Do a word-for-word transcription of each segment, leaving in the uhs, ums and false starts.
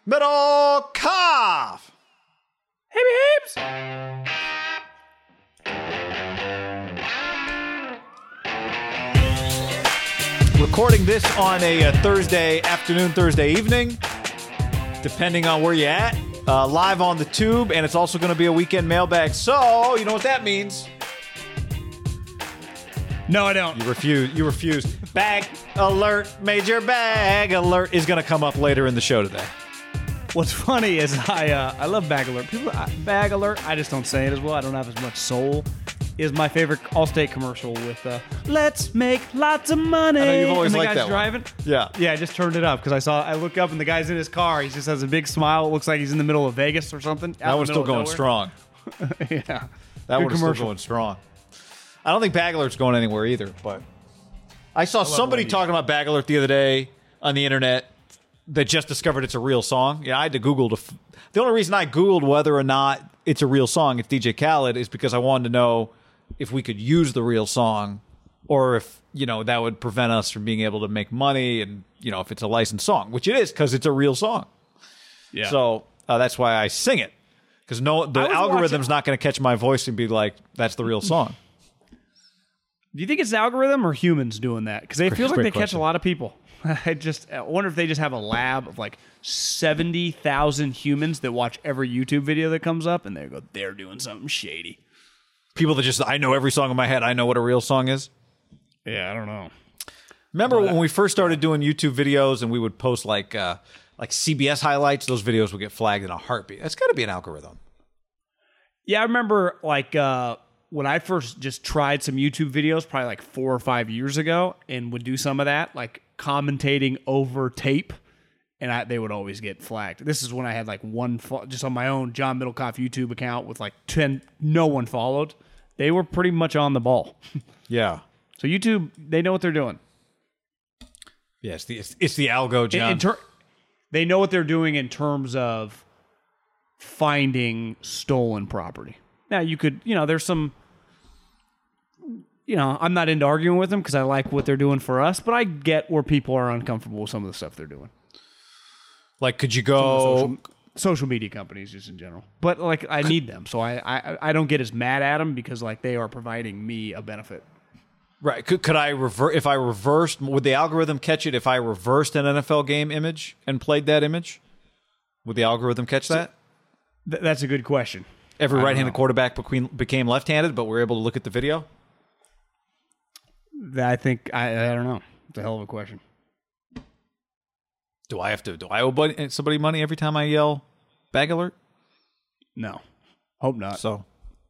Middle Cough. Hey, babes. Recording this on a, uh Thursday afternoon, Thursday evening, depending on where you're at. Uh, live on the tube, and it's also going to be a weekend mailbag. So, you know what that means? No, I don't. You refuse. You refuse. Bag alert. Major bag alert is going to come up later in the show today. What's funny is I uh, I love Bag Alert. People, I, Bag Alert, I just don't say it as well. I don't have as much soul. Is my favorite Allstate commercial with uh, "Let's make lots of money." I know you've always and the liked guy's that driving. one. Yeah, yeah. I just turned it up because I saw. I look up and the guy's in his car. He just has a big smile. It looks like he's in the middle of Vegas or something. that one's still going strong. yeah, that Good one's still going strong. I don't think Bag Alert's going anywhere either. But I saw somebody talking about Bag Alert the other day on the internet that just discovered it's a real song. Yeah, I had to Google to. F- the only reason I Googled whether or not it's a real song, it's D J Khaled, is because I wanted to know if we could use the real song, or if, you know, that would prevent us from being able to make money, and, you know, if it's a licensed song, which it is because it's a real song. Yeah. So uh, that's why I sing it, because no, the algorithm's watching- not going to catch my voice and be like, that's the real song. Do you think it's the algorithm or humans doing that? Because it feels like they question. catch a lot of people. I just I wonder if they just have a lab of like seventy thousand humans that watch every YouTube video that comes up, and they go, they're doing something shady. People that just, I know every song in my head. I know what a real song is. Yeah, I don't know. Remember when we first started doing YouTube videos and we would post like uh, like C B S highlights? Those videos would get flagged in a heartbeat. That's got to be an algorithm. Yeah, I remember like uh, when I first just tried some YouTube videos, probably like four or five years ago, and would do some of that, like commentating over tape, and I, they would always get flagged. This is when I had like one, fo- just on my own John Middlecoff YouTube account with like ten, no one followed. They were pretty much on the ball. Yeah. So YouTube, they know what they're doing. Yeah, it's the, it's, it's the algo, John. In, in ter- they know what they're doing in terms of finding stolen property. Now, you could, you know, there's some, you know, I'm not into arguing with them because I like what they're doing for us, but I get where people are uncomfortable with some of the stuff they're doing. Like, could you go... Social, social media companies just in general. But, like, I need them, so I, I, I don't get as mad at them because, like, they are providing me a benefit. Right. Could, could I reverse... If I reversed... Would the algorithm catch it if I reversed an N F L game image and played that image? Would the algorithm catch that? Th- that's a good question. Every right-handed quarterback became, became left-handed, but we're able to look at the video? I think... I, I don't know. It's a hell of a question. Do I have to... Do I owe buddy, somebody money every time I yell Bag Alert? No. Hope not. So...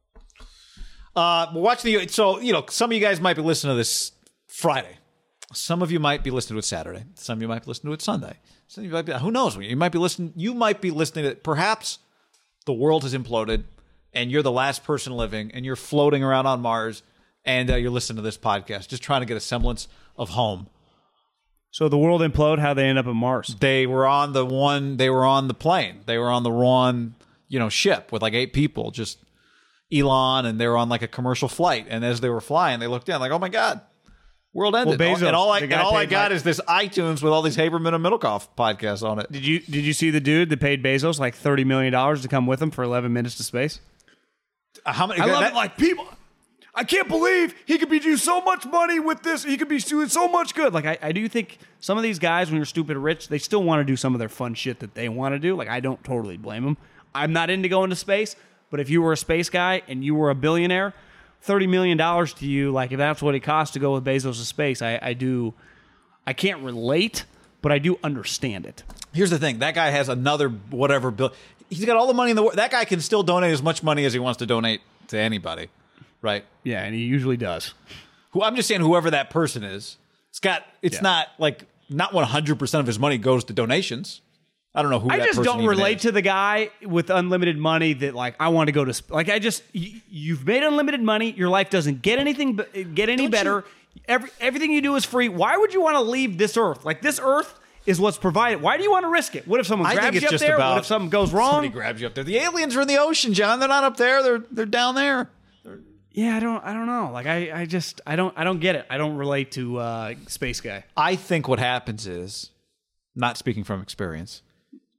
Uh, watch the... So, you know, some of you guys might be listening to this Friday. Some of you might be listening to it Saturday. Some of you might be listening to it Sunday. Some of you might be... Who knows? You might be listening... You might be listening to it. Perhaps the world has imploded and you're the last person living and you're floating around on Mars and uh, you're listening to this podcast, just trying to get a semblance of home. So the world implode, how they end up at Mars? They were on the one... They were on the plane. They were on the one, you know, ship with like eight people, just... Elon, and they were on like a commercial flight, and as they were flying, they looked down like, "Oh my god, world ended!" Well, Bezos, and all I the and guy all I paid got like- is this iTunes with all these Haberman and Middlecoff podcasts on it. Did you did you see the dude that paid Bezos like thirty million dollars to come with him for eleven minutes to space? Uh, How many? I love that- it. Like people, I can't believe he could be doing so much money with this. He could be doing so much good. Like I, I do think some of these guys, when you're stupid rich, they still want to do some of their fun shit that they want to do. Like I don't totally blame them. I'm not into going to space. But if you were a space guy and you were a billionaire, thirty million dollars to you, like if that's what it costs to go with Bezos to space, I, I do, I can't relate, but I do understand it. Here's the thing: that guy has another whatever bill. He's got all the money in the world. That guy can still donate as much money as he wants to donate to anybody, right? Yeah, and he usually does. Who I'm just saying, whoever that person is, it's got. It's Yeah. not like not one hundred percent of his money goes to donations. I don't know who I that just person don't even relate is. to the guy with unlimited money that like I want to go to sp- like I just y- you've made unlimited money, your life doesn't get anything b- get any Don't better. Every everything you do is free. Why would you want to leave this earth? Like this earth is what's provided. Why do you want to risk it? What if someone I think grabs it's you up just there? about What if something goes wrong? Somebody grabs you up there. The aliens are in the ocean, John. They're not up there. They're they're down there. Yeah, I don't I don't know. Like I, I just I don't I don't get it. I don't relate to uh, space guy. I think what happens is, not speaking from experience,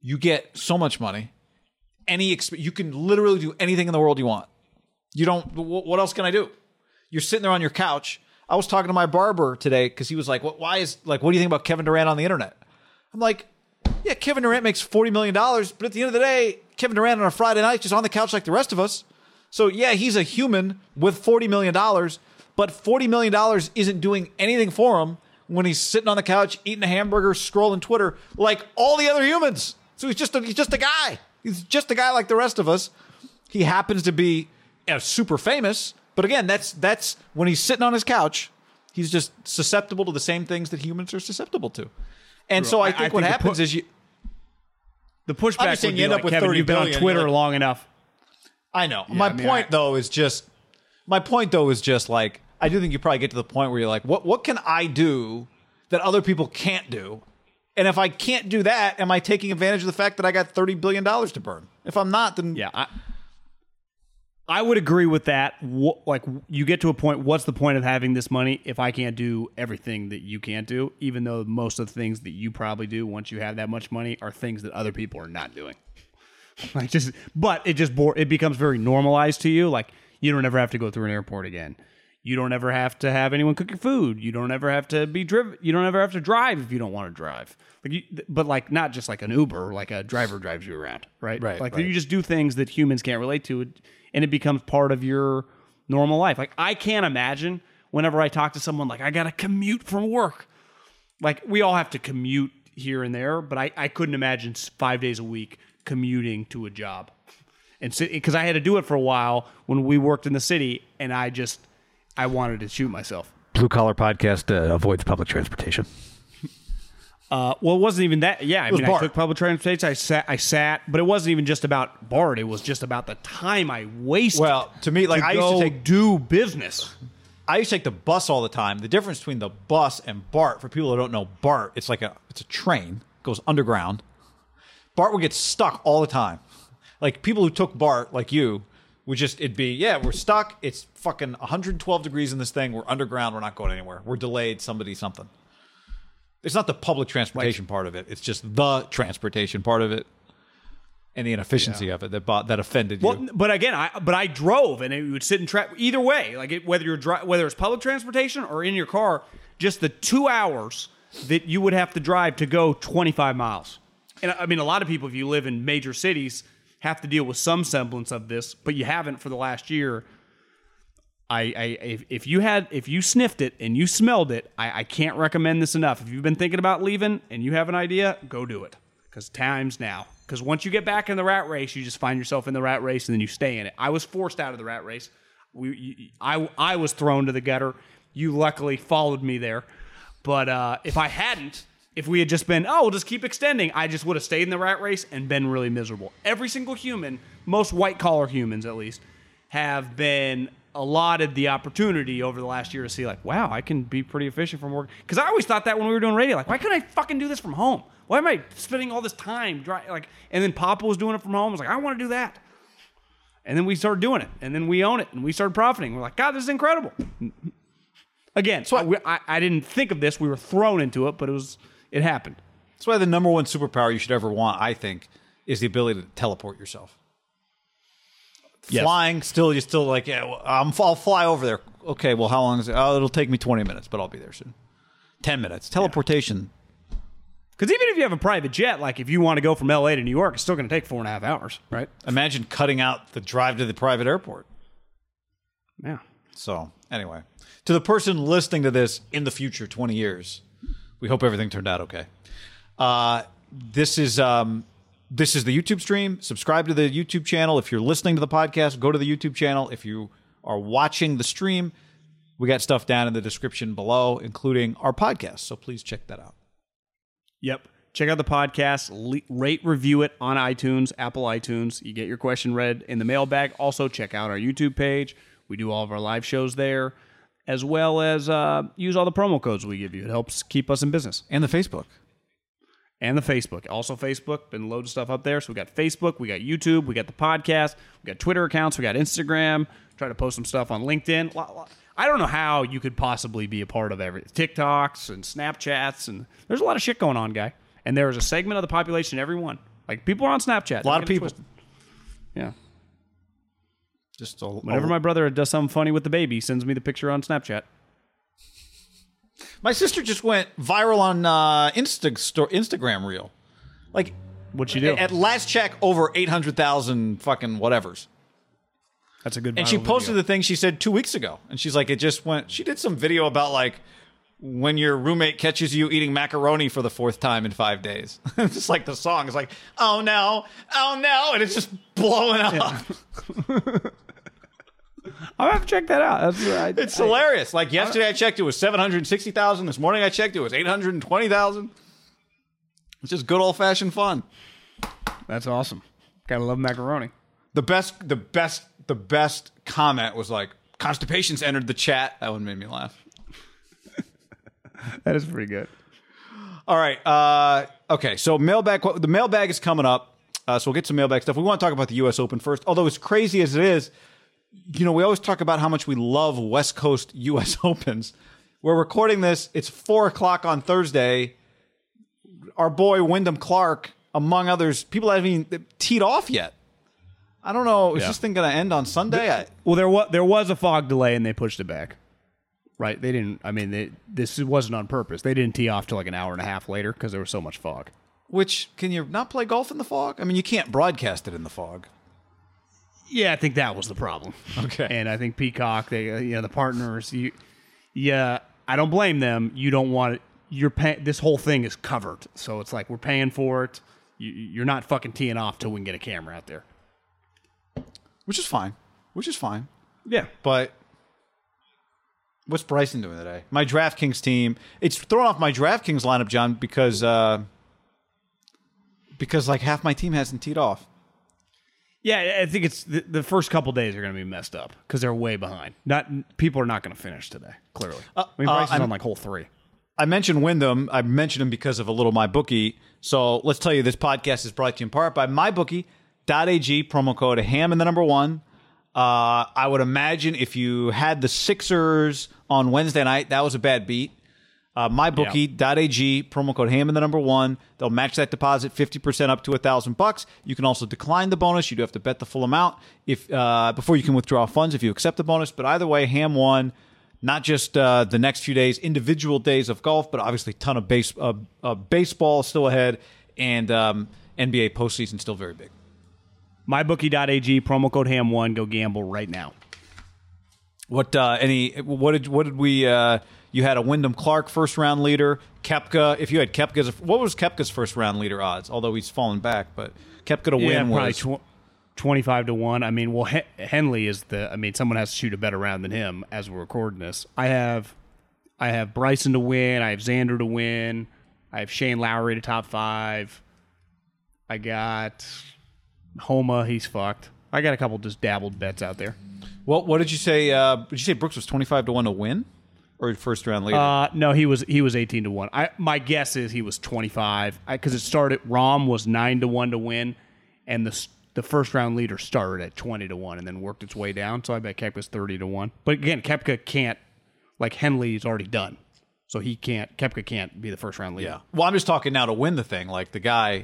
You get so much money. Any exp- you can literally do anything in the world you want. You don't. What else can I do? You're sitting there on your couch. I was talking to my barber today because he was like, "What? Why is like? What do you think about Kevin Durant on the internet?" I'm like, "Yeah, Kevin Durant makes forty million dollars, but at the end of the day, Kevin Durant on a Friday night just on the couch like the rest of us. So yeah, he's a human with forty million dollars, but forty million dollars isn't doing anything for him when he's sitting on the couch eating a hamburger, scrolling Twitter like all the other humans. So he's just a, he's just a guy. He's just a guy like the rest of us. He happens to be uh, super famous, but again, that's that's when he's sitting on his couch, he's just susceptible to the same things that humans are susceptible to. And so I think, I think what happens pu- is you the pushback would be like, Kevin, you've been on Twitter like, long enough. I know. Yeah, my I mean, point I, though is just my point though is just like I do think you probably get to the point where you're like, what what can I do that other people can't do? And if I can't do that, am I taking advantage of the fact that I got thirty billion dollars to burn? If I'm not, then... Yeah, I, I would agree with that. What, like, you get to a point, what's the point of having this money if I can't do everything that you can't do, even though most of the things that you probably do once you have that much money are things that other people are not doing. Like just, But it just bore, it becomes very normalized to you. Like, you don't ever have to go through an airport again. You don't ever have to have anyone cook your food. You don't ever have to be driven. You don't ever have to drive if you don't want to drive. Like, you, but like not just like an Uber, like a driver drives you around, right? Right. Like right. you just do things that humans can't relate to, and it becomes part of your normal life. Like I can't imagine whenever I talk to someone like I got to commute from work. Like we all have to commute here and there, but I, I couldn't imagine five days a week commuting to a job, and because so, I had to do it for a while when we worked in the city, and I just. I wanted to shoot myself. Blue Collar Podcast uh, avoids public transportation. Uh, well, it wasn't even that. Yeah, I mean, BART. I took public transportation. I sat, I sat, but it wasn't even just about BART. It was just about the time I wasted. Well, to me, like to I go used to take do business. I used to take the bus all the time. The difference between the bus and BART, for people who don't know, BART, it's like a it's a train, goes underground. BART would get stuck all the time. Like people who took BART, like you. Would just, it'd be, yeah, we're stuck. It's fucking one hundred twelve degrees in this thing. We're underground. We're not going anywhere. We're delayed. Somebody, something. It's not the public transportation like, part of it. It's just the transportation part of it and the inefficiency yeah. of it that bought, that offended well, you. But again, I but I drove and it would sit in traffic. Either way, like it, whether you're dri- whether it's public transportation or in your car, just the two hours that you would have to drive to go twenty-five miles. And I mean, a lot of people, if you live in major cities, have to deal with some semblance of this, but you haven't for the last year. I, I if, if you had, if you sniffed it and you smelled it, I, I can't recommend this enough. If you've been thinking about leaving and you have an idea, go do it. Because time's now. Because once you get back in the rat race, you just find yourself in the rat race and then you stay in it. I was forced out of the rat race. We, you, I, I was thrown to the gutter. You luckily followed me there. But uh, if I hadn't, if we had just been, oh, we'll just keep extending, I just would have stayed in the rat race and been really miserable. Every single human, most white-collar humans at least, have been allotted the opportunity over the last year to see, like, wow, I can be pretty efficient from work. Because I always thought that when we were doing radio, like, why couldn't I fucking do this from home? Why am I spending all this time? Dry, like, and then Papa was doing it from home. I was like, I want to do that. And then we started doing it. And then we own it. And we started profiting. We're like, God, this is incredible. Again, so I, I, I didn't think of this. We were thrown into it, but it was... It happened. That's why the number one superpower you should ever want, I think, is the ability to teleport yourself. Yes. Flying, still, you're still like, yeah, well, I'm, I'll fly over there. Okay, well, how long is it? Oh, it'll take me twenty minutes, but I'll be there soon. ten minutes. Teleportation. Because yeah. even if you have a private jet, like if you want to go from L A to New York, it's still going to take four and a half hours, right? Imagine cutting out the drive to the private airport. Yeah. So, anyway. To the person listening to this in the future, twenty years... We hope everything turned out okay. Uh, this is um, this is the YouTube stream. Subscribe to the YouTube channel. If you're listening to the podcast, go to the YouTube channel. If you are watching the stream, we got stuff down in the description below, including our podcast. So please check that out. Yep. Check out the podcast. Le- rate, review it on iTunes, Apple iTunes. You get your question read in the mailbag. Also, check out our YouTube page. We do all of our live shows there, as well as uh, use all the promo codes we give you. It helps keep us in business. And the Facebook. And the Facebook. Also Facebook. Been loads of stuff up there. So we got Facebook, we got YouTube, we got the podcast, we got Twitter accounts, we got Instagram. Try to post some stuff on LinkedIn. I don't know how you could possibly be a part of everything. TikToks and Snapchats. And there's a lot of shit going on, guy. And there is a segment of the population, every one. Like, people are on Snapchat. A lot of people. Yeah. Just a, Whenever a, my brother does something funny with the baby, he sends me the picture on Snapchat. My sister just went viral on uh, Insta sto- Instagram reel. Like, what'd she do? At last check, over eight hundred thousand fucking whatevers. That's a good. And she posted video. the thing she said two weeks ago, and she's like, it just went. She did some video about like when your roommate catches you eating macaroni for the fourth time in five days. It's just like the song is like, oh no, oh no, and it's just blowing up. Yeah. I'll have to check that out. That's, I, it's I, hilarious. Like yesterday, I checked it was seven hundred sixty thousand. This morning, I checked it was eight hundred twenty thousand. It's just good old fashioned fun. That's awesome. Gotta love macaroni. The best, the best, the best comment was like, constipation's entered the chat. That one made me laugh. That is pretty good. All right. Uh, okay. So mailbag. The mailbag is coming up. Uh, so we'll get some mailbag stuff. We want to talk about the U S Open first. Although as crazy as it is, you know, we always talk about how much we love West Coast U S Opens. We're recording this. It's four o'clock on Thursday. Our boy Wyndham Clark, among others, people haven't even teed off yet. I don't know. Is yeah. this thing going to end on Sunday? I, well, there was there was a fog delay, and they pushed it back. Right? They didn't. I mean, they, this wasn't on purpose. They didn't tee off till like an hour and a half later because there was so much fog. Which, can you not play golf in the fog? I mean, you can't broadcast it in the fog. Yeah, I think that was the problem. Okay. And I think Peacock, they, uh, you know, the partners, you, yeah, I don't blame them. You don't want it. You're pay, this whole thing is covered, so it's like we're paying for it. You, you're not fucking teeing off till we can get a camera out there, which is fine. Which is fine. Yeah, but what's Bryson doing today? My DraftKings team. It's thrown off my DraftKings lineup, John, because uh, because like half my team hasn't teed off. Yeah, I think it's the, the first couple days are going to be messed up because they're way behind. Not people are not going to finish today. Clearly, uh, I mean, Bryson's uh, on like hole three. I mentioned Wyndham. I mentioned him because of a little MyBookie. So let's tell you, this podcast is brought to you in part by MyBookie dot A G, promo code ham and the number one. Uh, I would imagine if you had the Sixers on Wednesday night, that was a bad beat. Uh, MyBookie dot A G, promo code ham and the number one. They'll match that deposit fifty percent up to a thousand bucks. You can also decline the bonus. You do have to bet the full amount if uh, before you can withdraw funds if you accept the bonus. But either way, Ham won. Not just uh, the next few days, individual days of golf, but obviously a ton of base, uh, uh, baseball still ahead, and um, N B A postseason still very big. MyBookie dot A G, promo code ham one. Go gamble right now. What uh, any? What did what did we? Uh, you had a Wyndham Clark first round leader. Koepka. If you had Koepka's, what was Koepka's first round leader odds? Although he's fallen back, but Koepka to yeah, win was probably tw- twenty-five to one. I mean, well, Hen- Henley is the. I mean, someone has to shoot a better round than him as we're recording this. I have, I have Bryson to win. I have Xander to win. I have Shane Lowry to top five. I got Homa. He's fucked. I got a couple just dabbled bets out there. Well, what did you say? Uh, did you say Brooks was twenty-five to one to win, or first round leader? Uh, no, he was he was eighteen to one. I my guess is he was twenty-five because it started. Rahm was nine to one to win, and the the first round leader started at twenty to one and then worked its way down. So I bet Koepka's thirty to one. But again, Koepka can't, like Henley's already done, so he can't. Koepka can't be the first round leader. Yeah. Well, I'm just talking now to win the thing. Like the guy,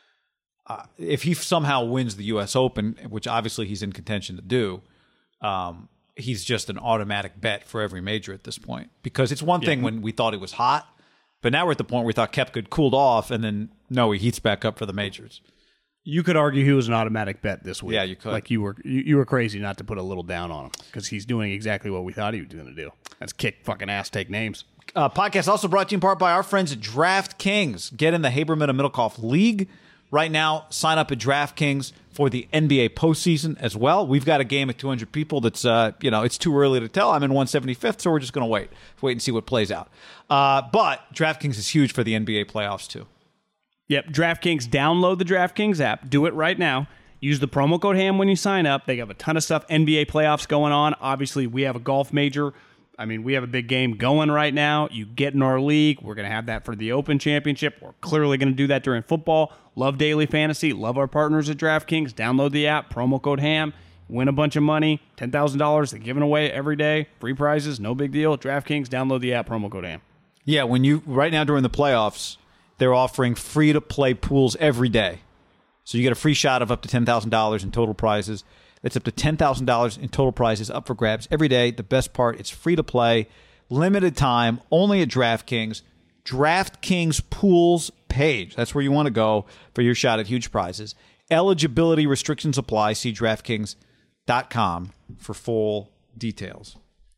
uh, if he somehow wins the U S Open, which obviously he's in contention to do. Um, he's just an automatic bet for every major at this point. Because it's one thing yeah. when we thought it was hot, but now we're at the point where we thought Koepka had cooled off, and then no, he heats back up for the majors. You could argue he was an automatic bet this week. Yeah, you could. Like you were, you, you were crazy not to put a little down on him because he's doing exactly what we thought he was going to do. That's kick fucking ass, take names. Uh, podcast also brought to you in part by our friends at DraftKings. Get in the Haberman and Middlecoff League. Right now, sign up at DraftKings for the N B A postseason as well. We've got a game at two hundred people that's, uh, you know, it's too early to tell. I'm in one seventy-fifth, so we're just going to wait. Wait and see what plays out. Uh, but DraftKings is huge for the N B A playoffs, too. Yep, DraftKings. Download the DraftKings app. Do it right now. Use the promo code HAM when you sign up. They have a ton of stuff. N B A playoffs going on. Obviously, we have a golf major. I mean, we have a big game going right now. You get in our league. We're going to have that for the Open Championship. We're clearly going to do that during football. Love daily fantasy. Love our partners at DraftKings. Download the app. Promo code HAM. Win a bunch of money. ten thousand dollars. They're giving away every day. Free prizes. No big deal. DraftKings. Download the app. Promo code HAM. Yeah, when you right now during the playoffs, they're offering free-to-play pools every day. So you get a free shot of up to ten thousand dollars in total prizes. That's up to ten thousand dollars in total prizes up for grabs every day. The best part, it's free to play, limited time, only at DraftKings. DraftKings Pools page. That's where you want to go for your shot at huge prizes. Eligibility restrictions apply. See DraftKings dot com for full details.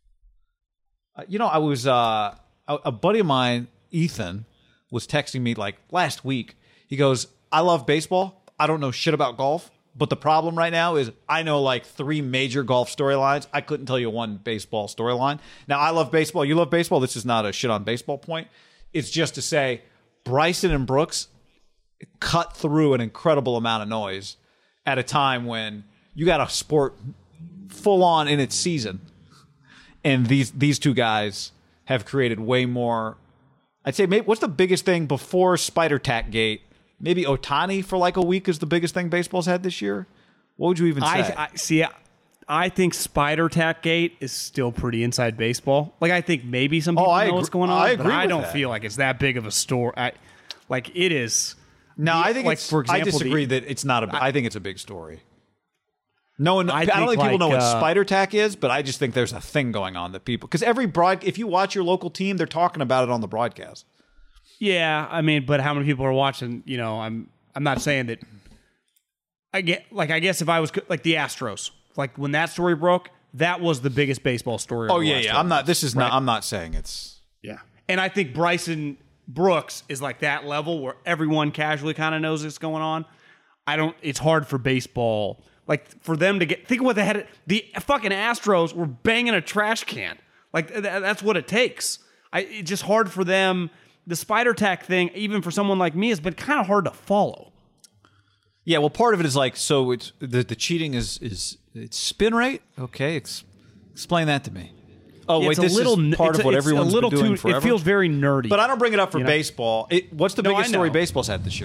Uh, you know, I was uh, a, a buddy of mine, Ethan, was texting me like last week. He goes, I love baseball. I don't know shit about golf. But the problem right now is I know like three major golf storylines. I couldn't tell you one baseball storyline. Now, I love baseball. You love baseball. This is not a shit on baseball point. It's just to say Bryson and Brooks cut through an incredible amount of noise at a time when you got a sport full on in its season. And these these two guys have created way more. I'd say, maybe, what's the biggest thing before Spider Tack Gate? Maybe Ohtani for like a week is the biggest thing baseball's had this year. What would you even say? I, I see. I think Spider Tack Gate is still pretty inside baseball. Like I think maybe some people oh, I know agree, what's going on, I agree but I with don't that. feel like it's that big of a story. I, like it is. No, the, I think like it's. for example, I disagree the, that it's not a. I, I think it's a big story. No one. I, I I don't think think people know like, what uh, Spider Tack is, but I just think there's a thing going on that people. Because every broad, if you watch your local team, they're talking about it on the broadcast. Yeah, I mean, but how many people are watching? You know, I'm. I'm not saying that. I get like I guess if I was like the Astros, like when that story broke, that was the biggest baseball story. Oh over the yeah, last yeah. twelve I'm not. months, This is right? not. I'm not saying it's. Yeah, and I think Bryson Brooks is like that level where everyone casually kind of knows what's going on. I don't. It's hard for baseball, like for them to get. Think of what they had. The fucking Astros were banging a trash can. Like th- that's what it takes. I. It's just hard for them. The Spider Tack thing, even for someone like me, has been kind of hard to follow. Yeah, well, part of it is like so. It's the the cheating is is it's spin rate. Okay, ex- explain that to me. Oh wait, It's a this little, is part it's of what a, it's everyone's a little been doing too, forever. It feels very nerdy. But I don't bring it up for You know? baseball. It, what's the No, biggest I story know. baseball's had this year?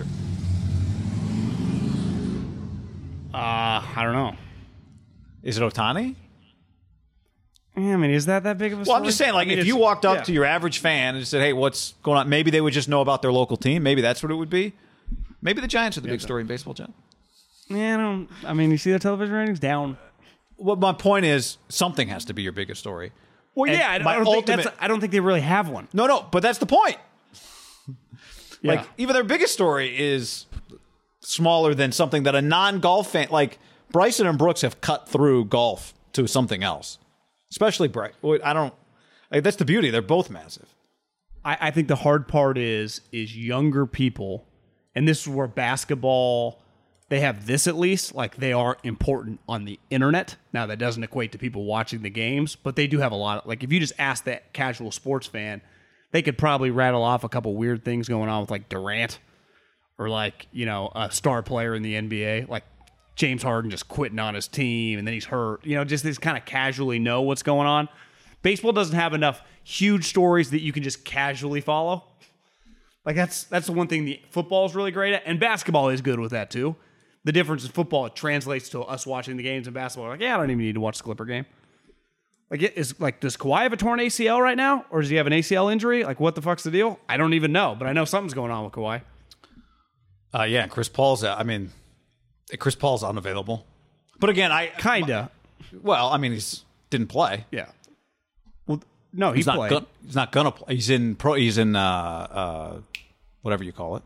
uh, I don't know. Is it Ohtani? Yeah, I mean, is that that big of a Well, story? I'm just saying, like, I mean, if it's- you walked up yeah. to your average fan and said, "Hey, what's going on?" Maybe they would just know about their local team. Maybe that's what it would be. Maybe the Giants are the big story in baseball, John. Yeah, I don't. I mean, you see the television ratings down. Well, my point is, something has to be your biggest story. Well, And yeah, I, my I don't think ultimate- that's. I don't think they really have one. No, no, but that's the point. Yeah. Like, even their biggest story is smaller than something that a non-golf fan, like Bryson and Brooks, have cut through golf to something else. Especially Bryce. I don't. Like, that's the beauty. They're both massive. I, I think the hard part is is younger people, and this is where basketball. They have this at least, like they are important on the internet. Now that doesn't equate to people watching the games, but they do have a lot of, like if you just ask that casual sports fan, they could probably rattle off a couple weird things going on with like Durant or like, you know, a star player in the N B A, like James Harden just quitting on his team and then he's hurt. You know, just this kind of casually know what's going on. Baseball doesn't have enough huge stories that you can just casually follow. Like that's that's the one thing the football is really great at, and basketball is good with that too. The difference in football, it translates to us watching the games in basketball. Like, yeah, I don't even need to watch the Clipper game. Like, it is like, does Kawhi have a torn A C L right now, or does he have an A C L injury? Like, what the fuck's the deal? I don't even know, but I know something's going on with Kawhi. Uh, yeah, and Chris Paul's. I mean, Chris Paul's unavailable. But again, I Kinda. well, I mean, he's didn't play. Yeah. Well, no, he He's not. played. Gonna, he's not gonna play. He's in pro. He's in uh, uh, whatever you call it.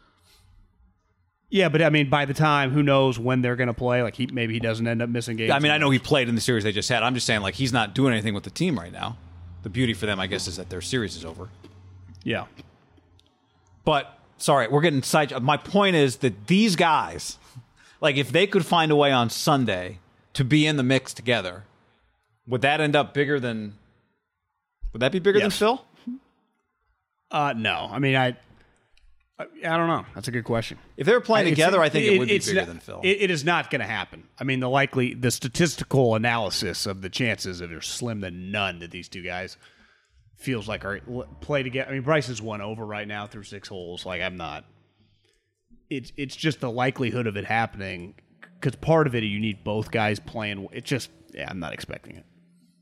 Yeah, but I mean, by the time, who knows when they're going to play? Like, he maybe he doesn't end up missing games. I mean, I know he played in the series they just had. I'm just saying, like, he's not doing anything with the team right now. The beauty for them, I guess, is that their series is over. Yeah. But sorry, we're getting side. My point is that these guys, like, if they could find a way on Sunday to be in the mix together, would that end up bigger than? Would that be bigger Yes. than Phil? Uh, no. I mean, I, I, I don't know. That's a good question. If they were playing It's- together, I think it, would be it's bigger not- than Phil. It, it is not going to happen. I mean, the likely, the statistical analysis of the chances of are slim to none that these two guys feels like are l- play together. I mean, Bryce is one over right now through six holes. Like, I'm not. It's it's just the likelihood of it happening because part of it you need both guys playing. It just yeah, I'm not expecting it.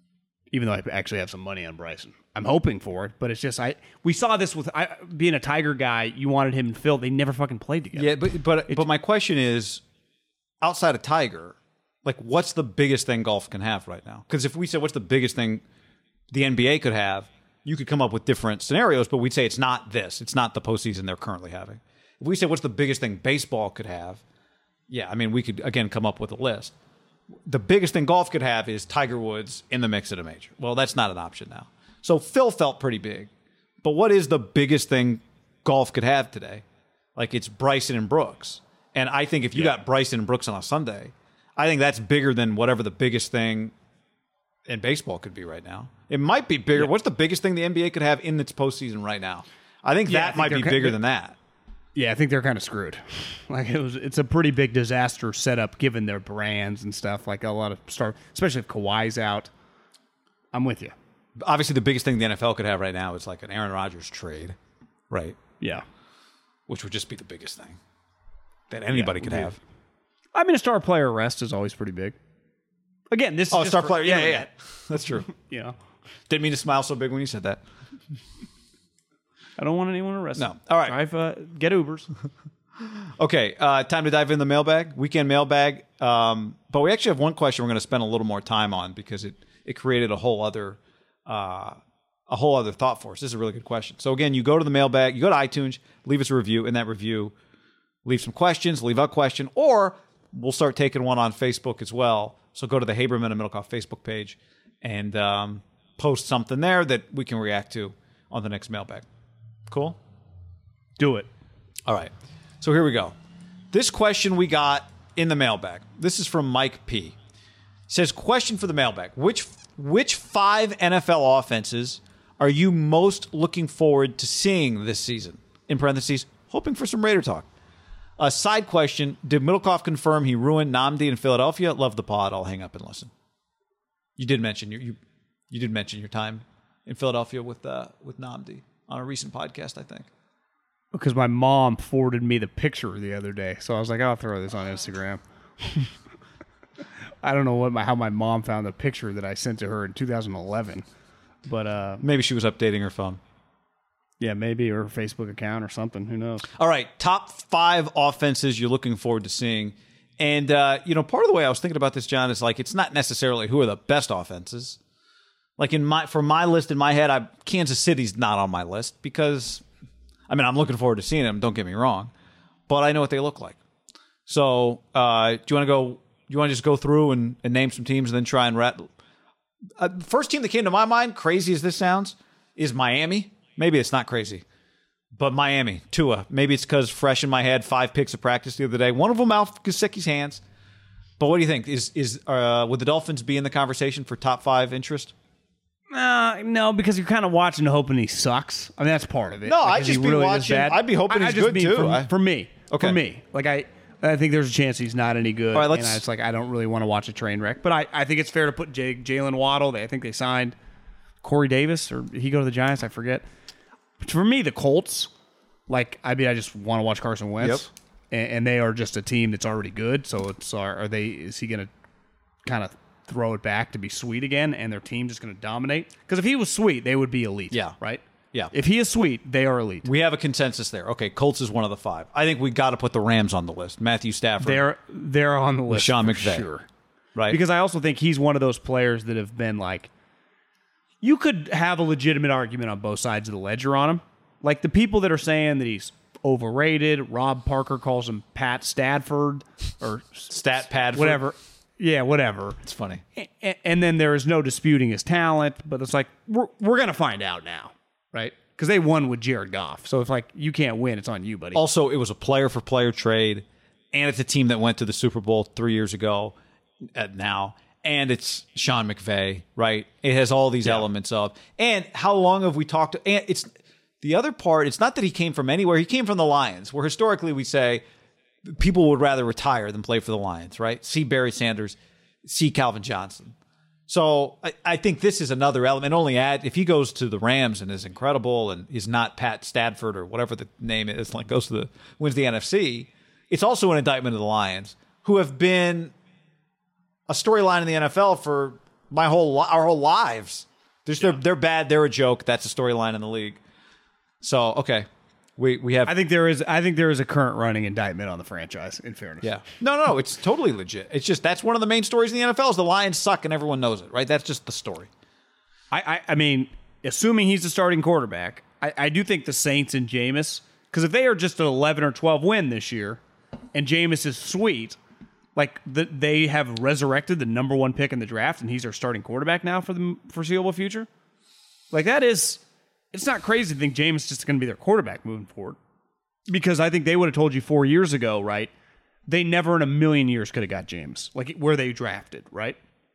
Even though I actually have some money on Bryson. I'm hoping for it, but it's just I. We saw this with I, being a Tiger guy. You wanted him and Phil. They never fucking played together. Yeah, but but but my question is, outside of Tiger, like what's the biggest thing golf can have right now? Because if we said what's the biggest thing the N B A could have, you could come up with different scenarios, but we'd say it's not this. It's not the postseason they're currently having. If we said what's the biggest thing baseball could have, yeah, I mean we could again come up with a list. The biggest thing golf could have is Tiger Woods in the mix at a major. Well, that's not an option now. So Phil felt pretty big. But what is the biggest thing golf could have today? Like it's Bryson and Brooks. And I think if you yeah. got Bryson and Brooks on a Sunday, I think that's bigger than whatever the biggest thing in baseball could be right now. It might be bigger. Yeah. What's the biggest thing the N B A could have in its postseason right now? I think yeah, that I think might be bigger than that. Yeah, I think they're kind of screwed. Like it was, it's a pretty big disaster setup given their brands and stuff. Like a lot of star, especially if Kawhi's out. I'm with you. Obviously, the biggest thing the N F L could have right now is like an Aaron Rodgers trade, right? Yeah, which would just be the biggest thing that anybody yeah, could have. I mean, a star player arrest is always pretty big. Again, this oh, is star player, yeah, yeah, yeah, that's true. You know, didn't mean to smile so big when you said that. I don't want anyone arrested. No, all right, Drive, uh, get Ubers. Okay, uh, time to dive in the mailbag, weekend mailbag. Um, but we actually have one question we're going to spend a little more time on because it it created a whole other. Uh, a whole other thought for us. This is a really good question. So again, you go to the mailbag, you go to iTunes, leave us a review. In that review, leave some questions, leave a question, or we'll start taking one on Facebook as well. So go to the Haberman and Middlecoff Facebook page and um, post something there that we can react to on the next mailbag. Cool? Do it. All right. So here we go. This question we got in the mailbag. This is from Mike P. It says, question for the mailbag. Which Which five N F L offenses are you most looking forward to seeing this season? In parentheses, hoping for some Raider talk. A side question, did Middlecoff confirm he ruined Nnamdi in Philadelphia? Love the pod. I'll hang up and listen. You did mention your, you you did mention your time in Philadelphia with uh, with Nnamdi on a recent podcast, I think. Because my mom forwarded me the picture the other day. So I was like, I'll throw this on Instagram. I don't know what my, how my mom found the picture that I sent to her in two thousand eleven, but uh, maybe she was updating her phone. Yeah, maybe, or her Facebook account or something. Who knows? All right, top five offenses you're looking forward to seeing, and uh, you know, part of the way I was thinking about this, John, is like it's not necessarily who are the best offenses. Like in my for my list in my head, I Kansas City's not on my list because, I mean, I'm looking forward to seeing them. Don't get me wrong, but I know what they look like. So, uh, do you want to go? You want to just go through and, and name some teams and then try and rat? Uh, first team that came to my mind, crazy as this sounds, is Miami. Maybe it's not crazy, but Miami, Tua. Maybe it's because fresh in my head, five picks of practice the other day. One of them out of Gesicki's hands. But what do you think? Is is uh, would the Dolphins be in the conversation for top five interest? Uh, no, because you're kind of watching and hoping he sucks. I mean, that's part of it. No, I'd just be really watching. I'd be hoping I, he's I just good mean too. For, I, for me, okay. For me, like I. I think there's a chance he's not any good. All right, let's, and it's like I don't really want to watch a train wreck. But I, I think it's fair to put J- Jalen Waddle. They, I think they signed Corey Davis, or did he go to the Giants? I forget. But for me, the Colts, like I mean, I just want to watch Carson Wentz, yep. and, and they are just a team that's already good. So it's are, are they? Is he going to kind of throw it back to be sweet again, and their team just going to dominate? Because if he was sweet, they would be elite. Yeah, right. Yeah. If he is sweet, they are elite. We have a consensus there. Okay, Colts is one of the five. I think we got to put the Rams on the list. Matthew Stafford. They're they're on the list. Sean for McVay. Sure. Right. Because I also think he's one of those players that have been like, you could have a legitimate argument on both sides of the ledger on him. Like the people that are saying that he's overrated. Rob Parker calls him Pat Stadford or Stat Padford. Whatever. Yeah, whatever. It's funny. And, and then there is no disputing his talent, but it's like, we're, we're going to find out now. Right? Because they won with Jared Goff. So if like you can't win, it's on you, buddy. Also, it was a player-for-player trade, and it's a team that went to the Super Bowl three years ago uh, now, and it's Sean McVay, right? It has all these yeah. elements of, and how long have we talked to, and it's, the other part, it's not that he came from anywhere. He came from the Lions, where historically we say people would rather retire than play for the Lions, right? See Barry Sanders, see Calvin Johnson. So I, I think this is another element. Only add if he goes to the Rams and is incredible and is not Pat Stadford or whatever the name is, like goes to the wins the N F C. It's also an indictment of the Lions, who have been a storyline in the N F L for my whole li- our whole lives. Just yeah. they're they're bad. They're a joke. That's a storyline in the league. So okay, we we have. I think there is. I think there is a current running indictment on the franchise. In fairness, yeah. No, no, it's totally legit. It's just that's one of the main stories in the N F L is the Lions suck and everyone knows it, right? That's just the story. I I, I mean, assuming he's the starting quarterback, I, I do think the Saints and Jameis, because if they are just an eleven or twelve win this year, and Jameis is sweet. Like, the, they have resurrected the number one pick in the draft, and he's their starting quarterback now for the foreseeable future. Like, that is, it's not crazy to think Jameis is just going to be their quarterback moving forward. Because I think they would have told you four years ago, right? They never in a million years could have got Jameis, like where they drafted, right?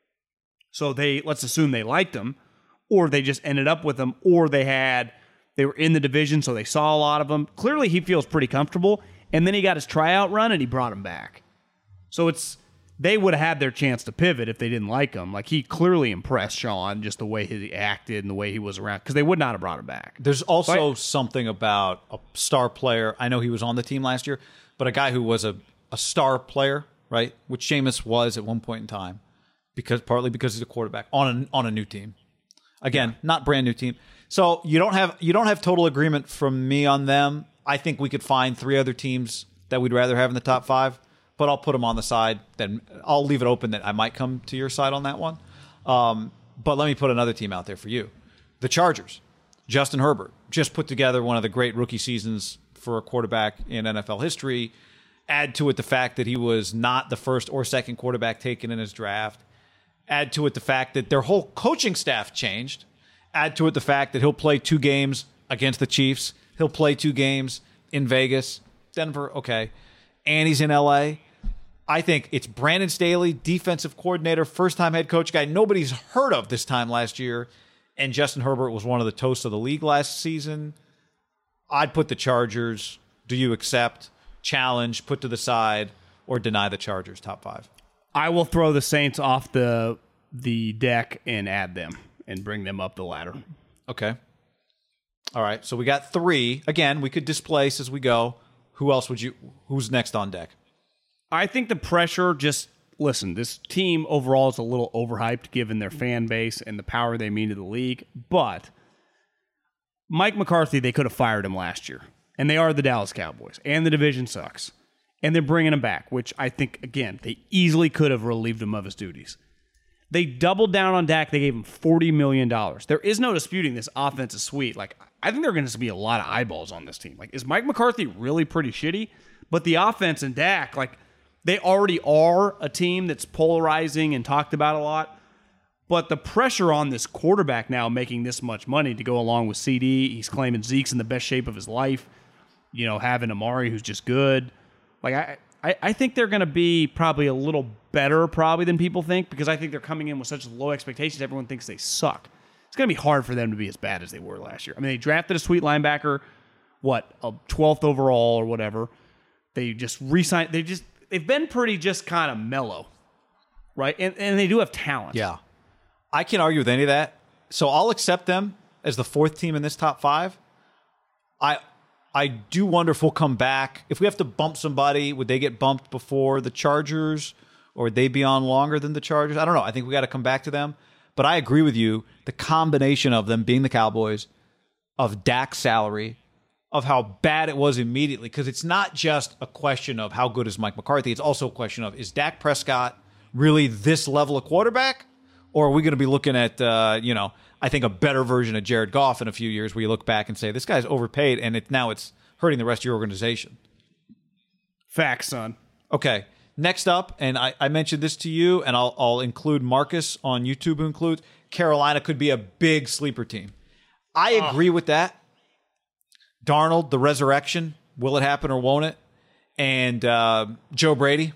So they, let's assume they liked him, or they just ended up with him, or they had, they were in the division, so they saw a lot of them. Clearly, he feels pretty comfortable, and then he got his tryout run, and he brought him back. So it's they would have had their chance to pivot if they didn't like him. Like, he clearly impressed Sean, just the way he acted and the way he was around, because they would not have brought him back. There's also so I, something about a star player. I know he was on the team last year, but a guy who was a, a star player, right, which Jameis was at one point in time, because partly because he's a quarterback on a, on a new team. Again, yeah. not brand new team. So you don't have you don't have total agreement from me on them. I think we could find three other teams that we'd rather have in the top five. But I'll put them on the side. Then I'll leave it open that I might come to your side on that one. Um, but let me put another team out there for you. The Chargers. Justin Herbert just put together one of the great rookie seasons for a quarterback in N F L history. Add to it the fact that he was not the first or second quarterback taken in his draft. Add to it the fact that their whole coaching staff changed. Add to it the fact that he'll play two games against the Chiefs. He'll play two games in Vegas. Denver, okay. And he's in L A. I think it's Brandon Staley, defensive coordinator, first-time head coach guy nobody's heard of this time last year, and Justin Herbert was one of the toasts of the league last season. I'd put the Chargers. Do you accept, challenge, put to the side, or deny the Chargers top five? I will throw the Saints off the the deck and add them and bring them up the ladder. Okay. All right, so we got three. Again, we could displace as we go. Who else would you? Who's next on deck? I think the pressure just, listen, this team overall is a little overhyped given their fan base and the power they mean to the league. But Mike McCarthy, they could have fired him last year. And they are the Dallas Cowboys. And the division sucks. And they're bringing him back, which I think, again, they easily could have relieved him of his duties. They doubled down on Dak. They gave him forty million dollars. There is no disputing this offense is sweet. Like, I think there are going to be a lot of eyeballs on this team. Like, is Mike McCarthy really pretty shitty? But the offense and Dak, like, they already are a team that's polarizing and talked about a lot. But the pressure on this quarterback now making this much money to go along with C D, he's claiming Zeke's in the best shape of his life. You know, having Amari who's just good. Like, I, I, I think they're going to be probably a little better probably than people think because I think they're coming in with such low expectations. Everyone thinks they suck. It's going to be hard for them to be as bad as they were last year. I mean, they drafted a sweet linebacker, what, a twelfth overall or whatever. They just re-signed. They just... They've been pretty just kind of mellow, right? And and they do have talent. Yeah. I can't argue with any of that. So I'll accept them as the fourth team in this top five. I I do wonder if we'll come back. If we have to bump somebody, would they get bumped before the Chargers? Or would they be on longer than the Chargers? I don't know. I think we got to come back to them. But I agree with you. The combination of them being the Cowboys, of Dak's salary, of how bad it was immediately, because it's not just a question of how good is Mike McCarthy. It's also a question of, is Dak Prescott really this level of quarterback? Or are we going to be looking at, uh, you know, I think a better version of Jared Goff in a few years where you look back and say, this guy's overpaid, and it, now it's hurting the rest of your organization. Facts, son. Okay, next up, and I, I mentioned this to you, and I'll, I'll include Marcus on YouTube who includes, Carolina could be a big sleeper team. I agree oh. with that. Darnold, the resurrection, will it happen or won't it? And uh, Joe Brady,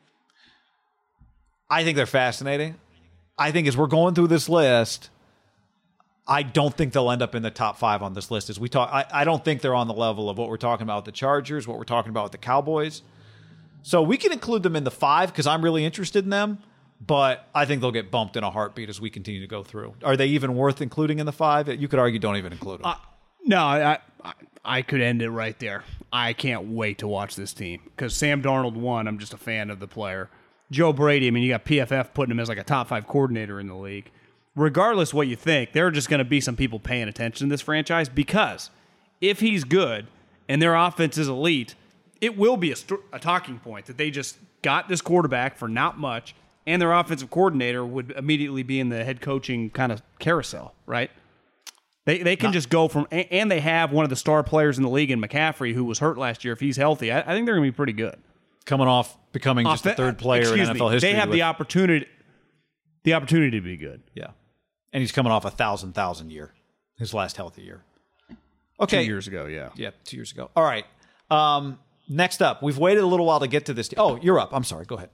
I think they're fascinating. I think as we're going through this list, I don't think they'll end up in the top five on this list. As we talk, I, I don't think they're on the level of what we're talking about with the Chargers, what we're talking about with the Cowboys. So we can include them in the five because I'm really interested in them, but I think they'll get bumped in a heartbeat as we continue to go through. Are they even worth including in the five? You could argue don't even include them. Uh, no, I, I I could end it right there. I can't wait to watch this team because Sam Darnold, one, I'm just a fan of the player. Joe Brady, I mean, you got P F F putting him as like a top five coordinator in the league. Regardless what you think, there are just going to be some people paying attention to this franchise because if he's good and their offense is elite, it will be a, st- a talking point that they just got this quarterback for not much, and their offensive coordinator would immediately be in the head coaching kind of carousel, right? They they can not, just go from, and they have one of the star players in the league in McCaffrey, who was hurt last year. If he's healthy, I, I think they're going to be pretty good. Coming off becoming just the third player in N F L me, history. They have with, the opportunity, the opportunity to be good. Yeah. And he's coming off a thousand thousand year, his last healthy year. Okay, two years ago, yeah, yeah, two years ago. All right. Um, next up, we've waited a little while to get to this. Te- oh, you're up. I'm sorry. Go ahead.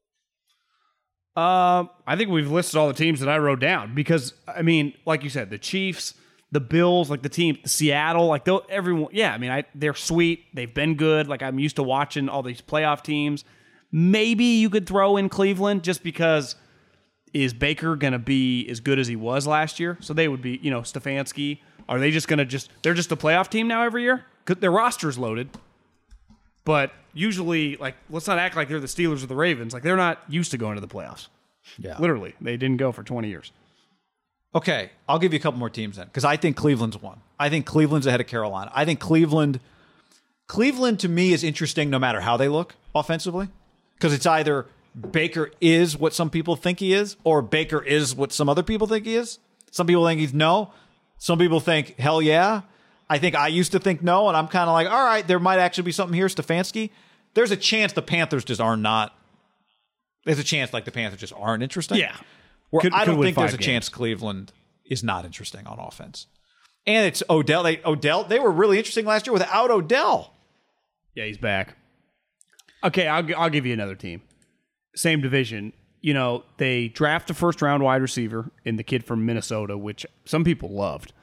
Uh, I think we've listed all the teams that I wrote down because I mean, like you said, the Chiefs, the Bills, like the team, the Seattle, like though everyone. Yeah, I mean, I they're sweet. They've been good. Like I'm used to watching all these playoff teams. Maybe you could throw in Cleveland just because. Is Baker going to be as good as he was last year? So they would be, you know, Stefanski. Are they just going to just, they're just a playoff team now every year? Because their roster's loaded. But usually, like, let's not act like they're the Steelers or the Ravens. Like, they're not used to going to the playoffs. Yeah. Literally. They didn't go for twenty years. Okay. I'll give you a couple more teams then. Because I think Cleveland's one. I think Cleveland's ahead of Carolina. I think Cleveland, Cleveland to me is interesting no matter how they look offensively. Because it's either Baker is what some people think he is, or Baker is what some other people think he is. Some people think he's no. Some people think, hell yeah. I think I used to think no, and I'm kind of like, all right, there might actually be something here, Stefanski. There's a chance the Panthers just are not. There's a chance like the Panthers just aren't interesting. Yeah. Where Could- I could don't win think there's a five chance games. Cleveland is not interesting on offense. And it's Odell. They, Odell, they were really interesting last year without Odell. Yeah, he's back. Okay, I'll, I'll give you another team. Same division. You know, they draft a first round wide receiver in the kid from Minnesota, which some people loved.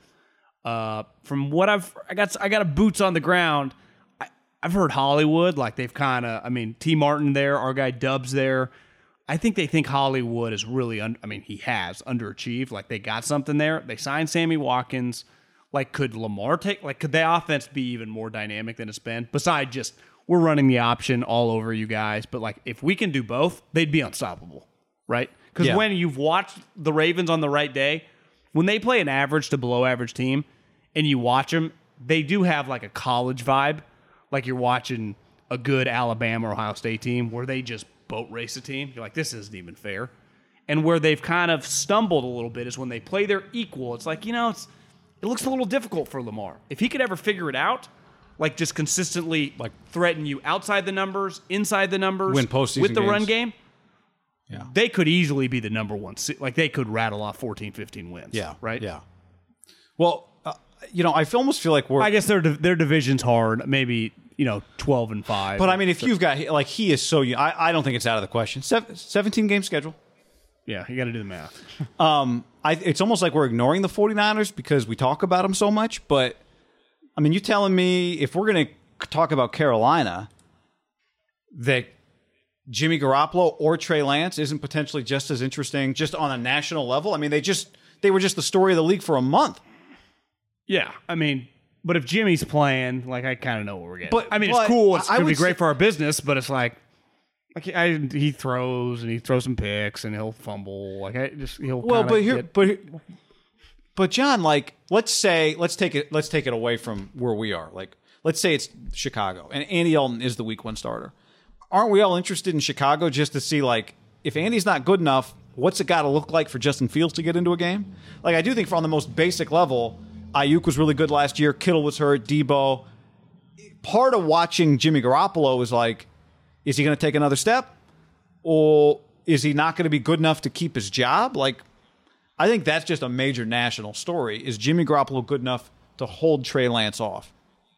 Uh, from what I've, I got, I got a boots on the ground. I, I've heard Hollywood, like they've kind of, I mean, T. Martin there, our guy Dubs there. I think they think Hollywood is really, un, I mean, he has underachieved. Like they got something there. They signed Sammy Watkins. Like, could Lamar take, like, could the offense be even more dynamic than it's been? Besides just, we're running the option all over you guys. But, like, if we can do both, they'd be unstoppable, right? Because Yeah. when you've watched the Ravens on the right day, when they play an average to below average team and you watch them, they do have, like, a college vibe. Like you're watching a good Alabama or Ohio State team where they just boat race a team. You're like, this isn't even fair. And where they've kind of stumbled a little bit is when they play their equal. It's like, you know, it's it looks a little difficult for Lamar. If he could ever figure it out, like just consistently like threaten you outside the numbers, inside the numbers, Win postseason with the run games. game, Yeah. they could easily be the number one. se- Like they could rattle off fourteen, fifteen wins. Yeah. Right? Yeah. Well, uh, you know, I f- almost feel like we're. I guess their their division's hard. Maybe, you know, twelve and five. but I mean, if you've got like he is so, I I don't think it's out of the question. Seven, seventeen game schedule. yeah, you got to do the math. Um, I it's almost like we're ignoring the 49ers because we talk about them so much. But I mean, you telling me if we're going to talk about Carolina, that Jimmy Garoppolo or Trey Lance isn't potentially just as interesting just on a national level? I mean, they just they were just the story of the league for a month. Yeah, I mean, but if Jimmy's playing, like I kind of know what we're getting. But- I mean, but it's cool. It's I gonna be would great say- for our business, but it's like, like I, he throws and he throws some picks and he'll fumble. Like I just he'll. Well, kinda but here, get- but here- but John, like, let's say let's take it let's take it away from where we are. Like, let's say it's Chicago and Andy Dalton is the week one starter. Aren't we all interested in Chicago just to see like if Andy's not good enough, what's it got to look like for Justin Fields to get into a game? Like, I do think, for on the most basic level, Ayuk was really good last year. Kittle was hurt. Debo. Part of watching Jimmy Garoppolo is like, is he going to take another step, or is he not going to be good enough to keep his job? Like, I think that's just a major national story. Is Jimmy Garoppolo good enough to hold Trey Lance off?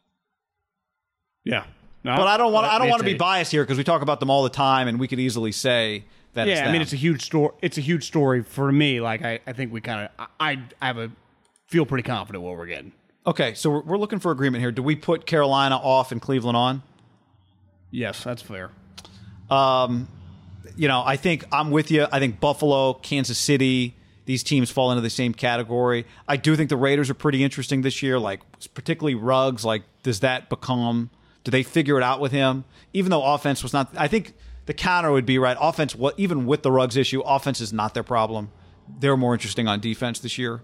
yeah. No, But I don't want I don't it's want to be a- biased here because we talk about them all the time, and we could easily say that. Yeah, it's I mean, them. it's a huge story. It's a huge story for me. Like I, I think we kind of, I, I have a feel pretty confident what we're getting. Okay, so we're, we're looking for agreement here. Do we put Carolina off and Cleveland on? Yes, that's fair. Um, you know, I think I'm with you. I think Buffalo, Kansas City, these teams fall into the same category. I do think the Raiders are pretty interesting this year, like particularly Ruggs. Like, does that become, do they figure it out with him? Even though offense was not, I think the counter would be, right, offense, what even with the Ruggs issue, offense is not their problem. They're more interesting on defense this year.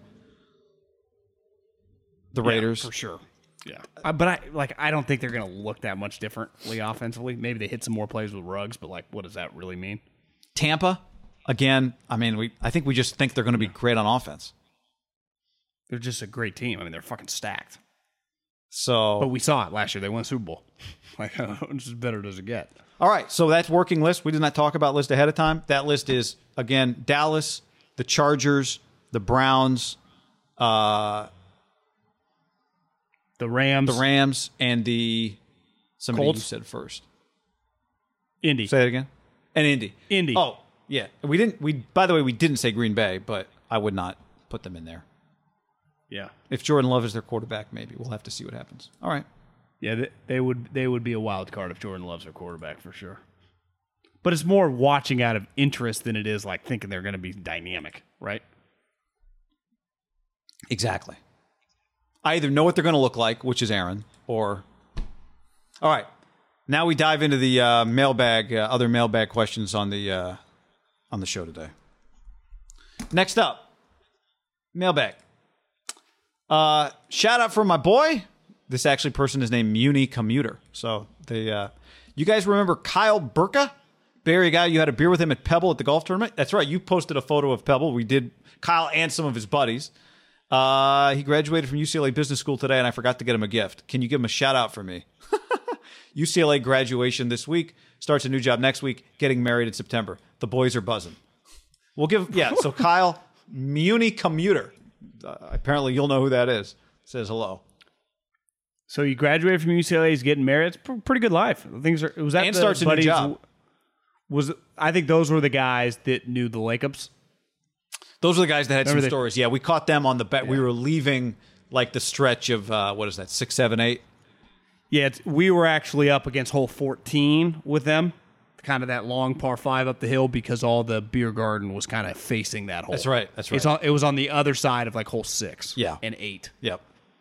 The Raiders. Yeah, for sure. Yeah. Uh, but I like I don't think they're going to look that much differently offensively. Maybe they hit some more plays with Ruggs, but like what does that really mean? Tampa, again, I mean, we I think we just think they're going to be great on offense. They're just a great team. I mean, they're fucking stacked. So, but we saw it last year. They won a Super Bowl. Like, how much better does it get? All right, so that's working list. We did not talk about list ahead of time. That list is, again, Dallas, the Chargers, the Browns, uh, the Rams, the Rams, and the somebody Colts? you said first. Indy. Say that again. And Indy. Indy. Oh, yeah. We didn't. We by the way, we didn't say Green Bay, but I would not put them in there. Yeah. If Jordan Love is their quarterback, maybe we'll have to see what happens. All right. Yeah, they, they would they would be a wild card if Jordan Love's their quarterback for sure. But it's more watching out of interest than it is like thinking they're going to be dynamic, right? Exactly. I either know what they're going to look like, which is Aaron, or... All right. Now we dive into the uh, mailbag, uh, other mailbag questions on the uh, on the show today. Next up, mailbag. Uh, shout out for my boy. This actually person is named Muni Commuter. So they, uh, you guys remember Kyle Burka? Barry guy, you had a beer with him at Pebble at the golf tournament. That's right. You posted a photo of Pebble. We did. Kyle and some of his buddies. Uh, he graduated from U C L A Business School today, and I forgot to get him a gift. Can you give him a shout out for me? U C L A graduation this week. Starts a new job next week. Getting married in September. The boys are buzzing. We'll give, yeah. So Kyle Muni Commuter. Uh, apparently, you'll know who that is. Says hello. So you graduated from U C L A, he's getting married. It's a pretty good life. Things are. Was that and the starts a new buddies, job. Was I think those were the guys that knew the Lakeups. Those were the guys that had Remember some they, stories. Yeah, we caught them on the bet. Yeah. We were leaving like the stretch of uh, what is that? Six, seven, eight. Yeah, it's, we were actually up against hole fourteen with them. Kind of that long par five up the hill because all the beer garden was kind of facing that hole. That's right. That's right. It's on, it was on the other side of like hole six. Yeah. And eight. Yep.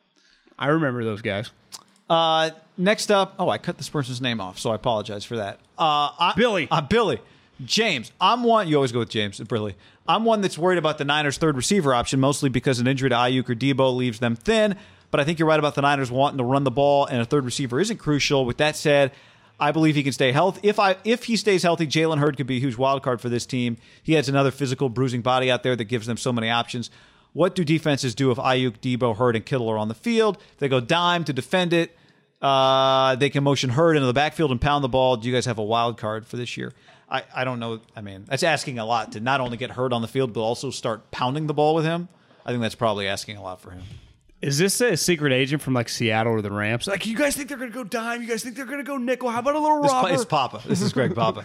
I remember those guys. Uh, next up, oh, I cut this person's name off, so I apologize for that. Uh, I, Billy. Uh, Billy. James. I'm one. You always go with James. Billy. I'm one that's worried about the Niners' third receiver option, mostly because an injury to Ayuk or Debo leaves them thin. But I think you're right about the Niners wanting to run the ball, and a third receiver isn't crucial. With that said, I believe he can stay healthy. If I if he stays healthy, Jalen Hurd could be a huge wild card for this team. He has another physical, bruising body out there that gives them so many options. What do defenses do if Ayuk, Debo, Hurd, and Kittle are on the field? They go dime to defend it. Uh, they can motion Hurd into the backfield and pound the ball. Do you guys have a wild card for this year? I, I don't know. I mean, that's asking a lot to not only get Hurd on the field, but also start pounding the ball with him. I think that's probably asking a lot for him. Is this a secret agent from like Seattle or the Rams? Like, you guys think they're going to go dime? You guys think they're going to go nickel? How about a little This robber? It's Papa. This is Greg Papa.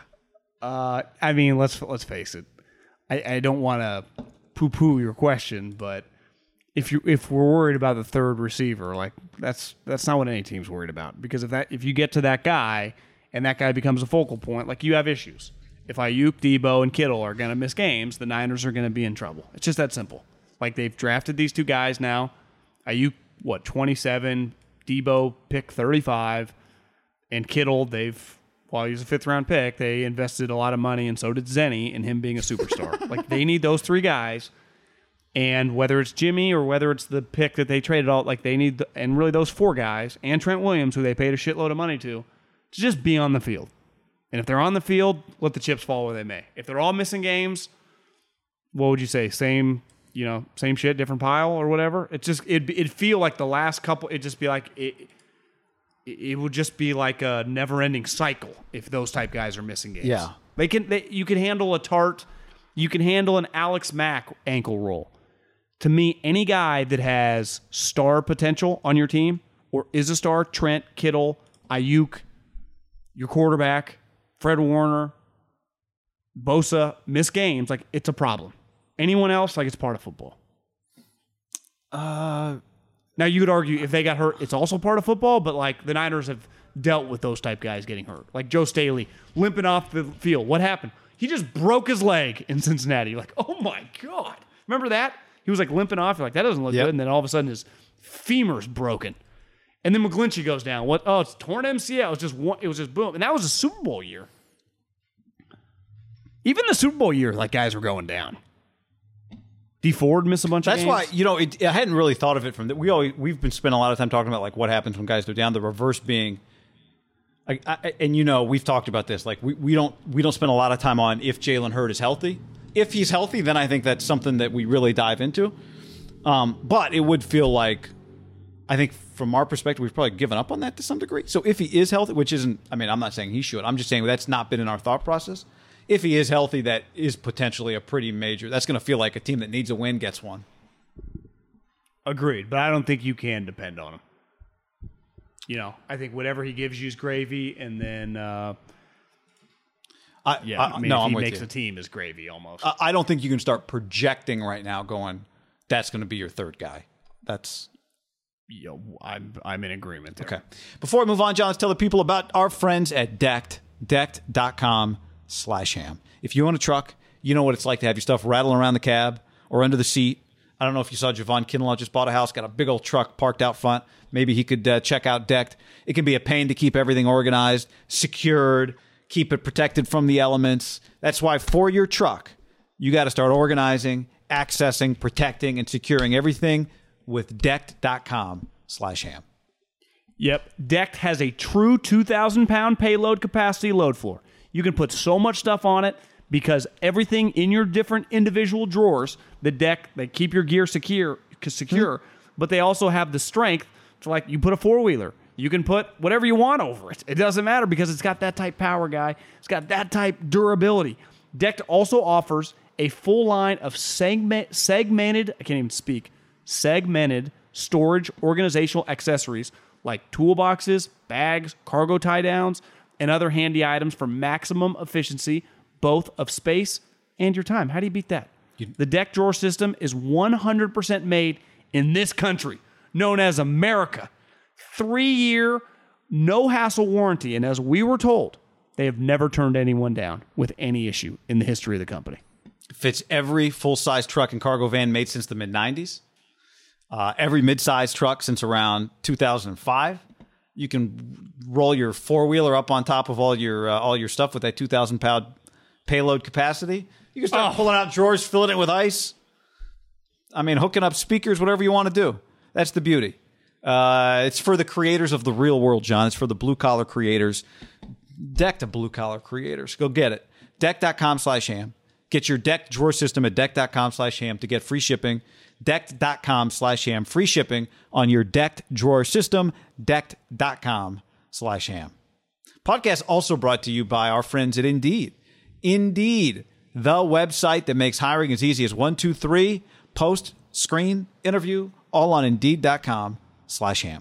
uh, I mean, let's let's face it. I, I don't want to poo-poo your question, but if you if we're worried about the third receiver, like that's that's not what any team's worried about. Because if that if you get to that guy and that guy becomes a focal point, like you have issues. If Ayuk, Debo, and Kittle are going to miss games, the Niners are going to be in trouble. It's just that simple. Like they've drafted these two guys now. Ayuk, what, twenty-seven, Debo, pick thirty-five, and Kittle, they've, while he's a fifth-round pick, they invested a lot of money, and so did Zenny in him being a superstar. Like, they need those three guys, and whether it's Jimmy or whether it's the pick that they traded out, like, they need, the, and really those four guys, and Trent Williams, who they paid a shitload of money to, to just be on the field. And if they're on the field, let the chips fall where they may. If they're all missing games, what would you say? Same... You know, same shit, different pile or whatever. It just it'd, it'd feel like the last couple. It'd just be like it. It would just be like a never-ending cycle if those type guys are missing games. Yeah, they can. They, you can handle a Tart. You can handle an Alex Mack ankle roll. To me, any guy that has star potential on your team or is a star, Trent, Kittle, Ayuk, your quarterback, Fred Warner, Bosa, miss games, like it's a problem. Anyone else, like it's part of football. Uh, now you could argue if they got hurt, it's also part of football. But like the Niners have dealt with those type guys getting hurt, like Joe Staley limping off the field. What happened? He just broke his leg in Cincinnati. Like, oh my god, remember that? He was like limping off. You're like, that doesn't look yep. good. And then all of a sudden his femur's broken. And then McGlinchey goes down. What? Oh, it's torn M C L. It was just one, it was just boom. And that was a Super Bowl year. Even the Super Bowl year, like guys were going down. D Ford missed a bunch That's of games. why, you know, it, I hadn't really thought of it from the, we always, we've been spending a lot of time talking about like what happens when guys go down. The reverse being, I, I, and you know, we've talked about this. Like we, we don't we don't spend a lot of time on if Jalen Hurd is healthy. If he's healthy, then I think that's something that we really dive into. Um, but it would feel like, I think from our perspective, we've probably given up on that to some degree. So if he is healthy, which isn't, I mean, I'm not saying he should. I'm just saying that's not been in our thought process. If he is healthy, that is potentially a pretty major. That's going to feel like a team that needs a win gets one. Agreed, but I don't think you can depend on him. You know, I think whatever he gives you is gravy, and then uh, I, yeah, I, I mean, no, if I'm he with makes you. the team is gravy almost. I, I don't think you can start projecting right now. Going, that's going to be your third guy. That's Yo, I'm I'm in agreement there. okay. Before we move on, John, let's tell the people about our friends at Decked. Decked dot com slash ham. If you own a truck, you know what it's like to have your stuff rattling around the cab or under the seat. I don't know if you saw Javon Kinlaw just bought a house, got a big old truck parked out front. Maybe he could uh, check out Decked. It can be a pain to keep everything organized, secured, keep it protected from the elements. That's why for your truck, you got to start organizing, accessing, protecting, and securing everything with Decked dot com slash ham. Yep. Decked has a true two thousand pound payload capacity load floor. You can put so much stuff on it because everything in your different individual drawers, the deck, they keep your gear secure, secure, mm-hmm. but they also have the strength to, like, you put a four-wheeler. You can put whatever you want over it. It doesn't matter because it's got that type power, guy. It's got that type durability. Decked also offers a full line of segment, segmented, I can't even speak, segmented storage organizational accessories like toolboxes, bags, cargo tie-downs, and other handy items for maximum efficiency, both of space and your time. How do you beat that? You, the deck drawer system is one hundred percent made in this country, known as America. Three-year, no-hassle warranty, and as we were told, they have never turned anyone down with any issue in the history of the company. Fits every full-size truck and cargo van made since the mid nineties. Uh, every mid-size truck since around two thousand five. You can roll your four-wheeler up on top of all your uh, all your stuff with that two thousand pound payload capacity. You can start oh. pulling out drawers, filling it with ice. I mean, hooking up speakers, whatever you want to do. That's the beauty. Uh, it's for the creators of the real world, John. It's for the blue-collar creators. Deck to blue-collar creators. Go get it. Deck dot com slash ham. Get your Decked drawer system at Deck dot com slash ham to get free shipping. Decked dot com slash ham. Free shipping on your Decked drawer system. Decked dot com slash ham. Podcast also brought to you by our friends at Indeed. Indeed, the website that makes hiring as easy as one, two, three, post, screen, interview, all on Indeed dot com slash ham.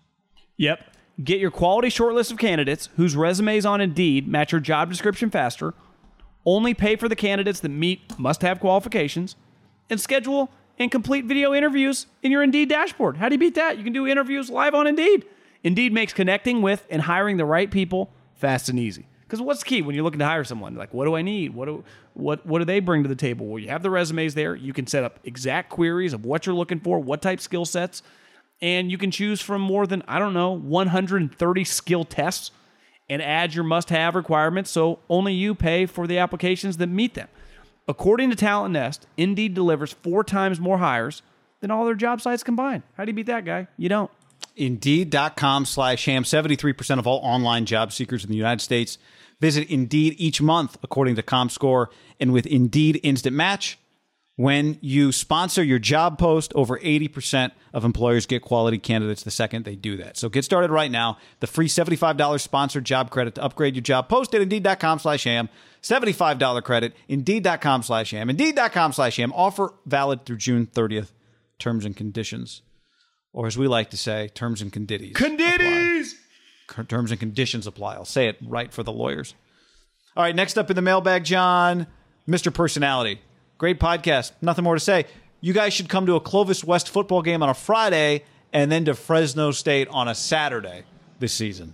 Yep. Get your quality shortlist of candidates whose resumes on Indeed match your job description faster. Only pay for the candidates that meet must-have qualifications. And schedule and complete video interviews in your Indeed dashboard. How do you beat that? You can do interviews live on Indeed. Indeed makes connecting with and hiring the right people fast and easy. Because what's key when you're looking to hire someone? Like, what do I need? What do what what do they bring to the table? Well, you have the resumes there. You can set up exact queries of what you're looking for, what type skill sets, and you can choose from more than, I don't know, one hundred thirty skill tests and add your must-have requirements so only you pay for the applications that meet them. According to Talent Nest, Indeed delivers four times more hires than all their job sites combined. How do you beat that, guy? You don't. Indeed dot com slash ham. seventy-three percent of all online job seekers in the United States visit Indeed each month, according to ComScore. And with Indeed Instant Match, when you sponsor your job post, over eighty percent of employers get quality candidates the second they do that. So get started right now. The free seventy-five dollars sponsored job credit to upgrade your job post at Indeed dot com slash ham. seventy-five dollars credit, Indeed dot com slash ham. Indeed dot com slash ham. Offer valid through June thirtieth. Terms and conditions. Or as we like to say, terms and conditties. Conditties! Apply. Terms and conditions apply. I'll say it right for the lawyers. All right, next up in the mailbag, John, Mister Personality. Great podcast. Nothing more to say. You guys should come to a Clovis West football game on a Friday and then to Fresno State on a Saturday this season.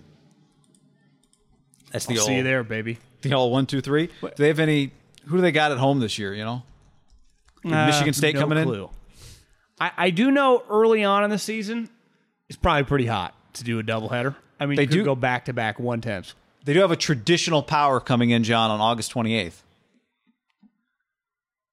That's the I'll old. See you there, baby. The old one, two, three. Do they have any? Who do they got at home this year? You know, uh, Michigan State no coming clue. in. I, I do know early on in the season, it's probably pretty hot to do a doubleheader. I mean, they you could do go back to back one tenths. They do have a traditional power coming in, John, on August twenty eighth.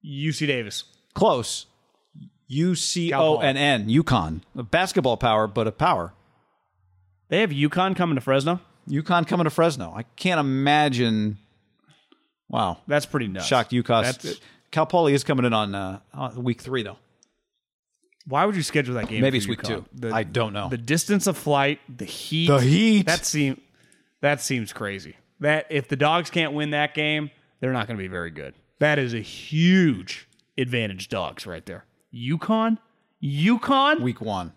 U C Davis. Close. U C O N N. UConn. A basketball power, but a power. They have UConn coming to Fresno? UConn coming to Fresno. I can't imagine. Wow. That's pretty nuts. Shocked UConn. Cal Poly is coming in on uh, week three, though. Why would you schedule that game? Maybe for it's week UConn? two. The, I don't know. The distance of flight, the heat. The heat. That seems that seems crazy. That if the Dogs can't win that game, they're not going to be very good. That is a huge advantage, Dogs, right there. UConn, UConn, week one.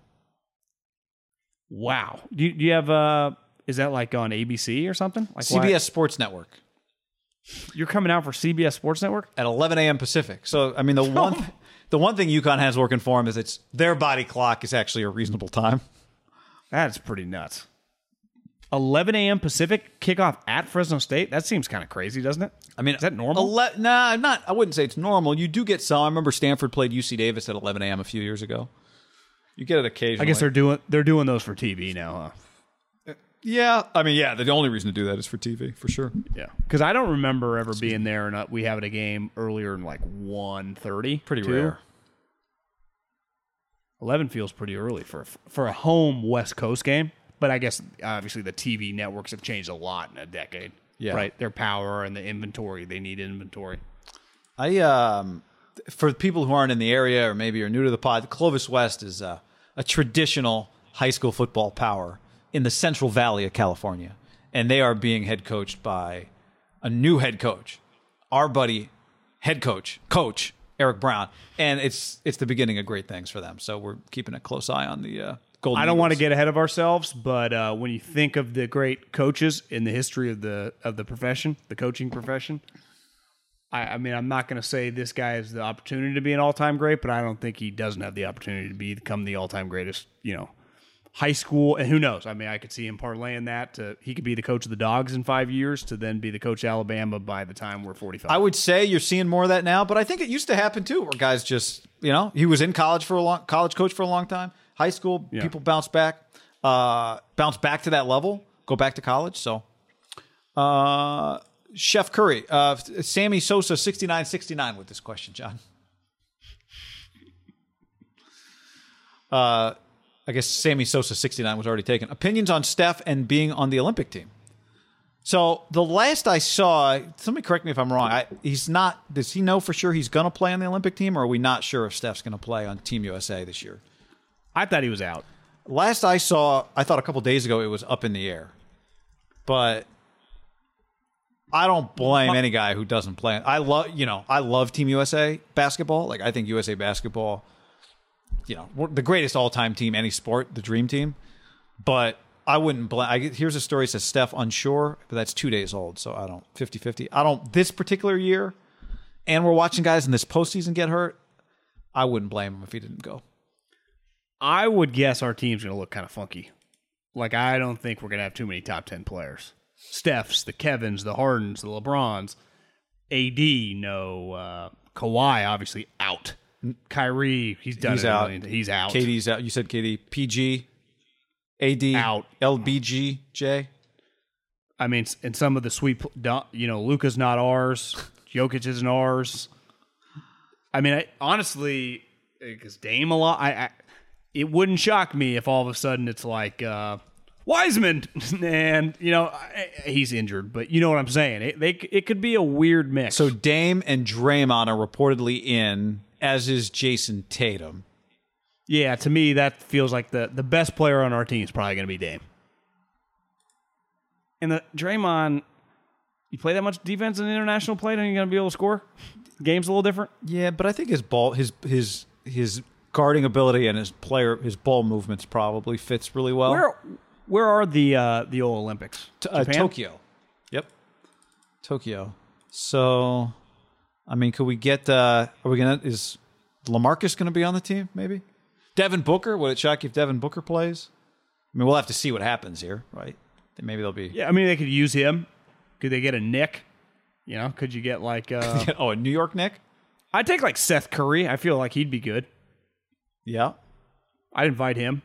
Wow. Do you, do you have uh? Is that like on A B C or something? Like C B S why? Sports Network. You're coming out for C B S Sports Network at eleven a.m. Pacific. So I mean, the one th- the one thing UConn has working for them is it's their body clock is actually a reasonable time. That's pretty nuts. eleven a.m. Pacific kickoff at Fresno State. That seems kind of crazy, doesn't it? I mean, is that normal? Ele- nah, not. I wouldn't say it's normal. You do get some. I remember Stanford played U C Davis at eleven a.m. a few years ago. You get it occasionally. I guess they're doing they're doing those for T V now, huh? Yeah, I mean, yeah. The only reason to do that is for T V, for sure. Yeah, because I don't remember ever being there and uh, we having a game earlier than like one thirty. Pretty two. rare. eleven feels pretty early for for a home West Coast game, but I guess obviously the T V networks have changed a lot in a decade. Yeah, right. Their power and the inventory, they need inventory. I um, for people who aren't in the area or maybe are new to the pod, Clovis West is uh, a traditional high school football power in the Central Valley of California, and they are being head coached by a new head coach, our buddy, head coach, coach Eric Brown, and it's it's the beginning of great things for them. So we're keeping a close eye on the uh, Golden I don't Eagles. want to get ahead of ourselves, but uh, when you think of the great coaches in the history of the of the profession, the coaching profession, I, I mean, I'm not going to say this guy has the opportunity to be an all time great, but I don't think he doesn't have the opportunity to be become the all time greatest. You know. High school, and who knows? I mean, I could see him parlaying that. To, he could be the coach of the Dogs in five years to then be the coach of Alabama by the time we're forty-five. I would say you're seeing more of that now, but I think it used to happen too, where guys just, you know, he was in college for a long, college coach for a long time. High school, yeah. People bounce back, uh, bounce back to that level, go back to college. So, uh, Chef Curry, uh, Sammy Sosa, sixty-nine sixty-nine with this question, John. Uh, I guess Sammy Sosa, sixty-nine, was already taken. Opinions on Steph and being on the Olympic team. So the last I saw, somebody correct me if I'm wrong, I, he's not, does he know for sure he's going to play on the Olympic team, or are we not sure if Steph's going to play on Team U S A this year? I thought he was out. Last I saw, I thought a couple days ago it was up in the air. But I don't blame any guy who doesn't play. I love, you know, I love Team U S A basketball. Like, I think U S A basketball, you know, we're the greatest all-time team, any sport, the dream team. But I wouldn't blame. I, here's a story that says Steph unsure, but that's two days old, so I don't, fifty-fifty. I don't, this particular year, and we're watching guys in this postseason get hurt, I wouldn't blame him if he didn't go. I would guess our team's going to look kind of funky. Like, I don't think we're going to have too many top ten players. Steph's, the Kevins, the Hardens, the LeBrons. A D, no. Uh, Kawhi, obviously, out. Kyrie, he's done he's it. Out. He's out. K D's out. You said K D. P G, A D, out. L B G, J. I mean, and some of the sweet, you know, Luka's not ours. Jokic isn't ours. I mean, I, honestly, because Dame a lot, I, I, it wouldn't shock me if all of a sudden it's like uh, Wiseman, and you know he's injured, but you know what I'm saying. It, they, it could be a weird mix. So Dame and Draymond are reportedly in, as is Jason Tatum. Yeah, to me that feels like the the best player on our team is probably going to be Dame. And the Draymond, you play that much defense in international play, then you're going to be able to score. Game's a little different. Yeah, but I think his ball, his his his guarding ability and his player, his ball movements probably fits really well. Where where are the uh, the old Olympics? T- uh, Tokyo. Yep, Tokyo. So, I mean, could we get? Uh, are we gonna? Is LaMarcus going to be on the team? Maybe. Devin Booker. Would it shock you if Devin Booker plays? I mean, we'll have to see what happens here, right? Maybe they'll be. Yeah, I mean, they could use him. Could they get a Nick? You know, could you get like? Uh, oh, a New York Nick? I'd take like Seth Curry. I feel like he'd be good. Yeah, I'd invite him.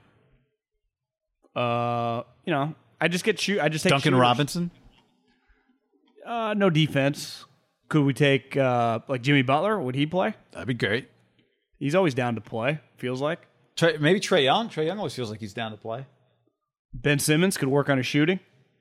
Uh, you know, I just get shoot. I just take Duncan shooters. Robinson. Uh, no defense. Could we take uh, like Jimmy Butler? Would he play? That'd be great. He's always down to play. Feels like. Trey, maybe Trae Young. Trae Young always feels like he's down to play. Ben Simmons could work on his shooting.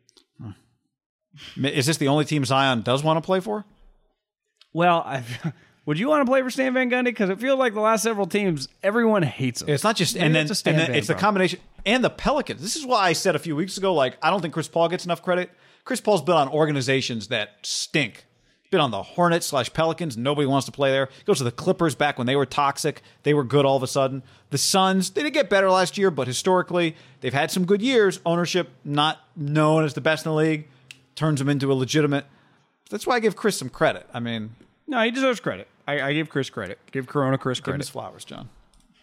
Is this the only team Zion does want to play for? Well, I, would you want to play for Stan Van Gundy? Because it feels like the last several teams, everyone hates him. It's not just, Maybe and then, it's a Stan and then Van it's the problem. combination and the Pelicans. This is why I said a few weeks ago, like I don't think Chris Paul gets enough credit. Chris Paul's been on organizations that stink. Been on the Hornets slash Pelicans. Nobody wants to play there. Goes to the Clippers back when they were toxic. They were good all of a sudden. The Suns, they did get better last year, but historically they've had some good years. Ownership not known as the best in the league turns them into a legitimate. That's why I give Chris some credit. I mean, No, he deserves credit. I, I give Chris credit. Give Corona Chris give him his credit. flowers, John.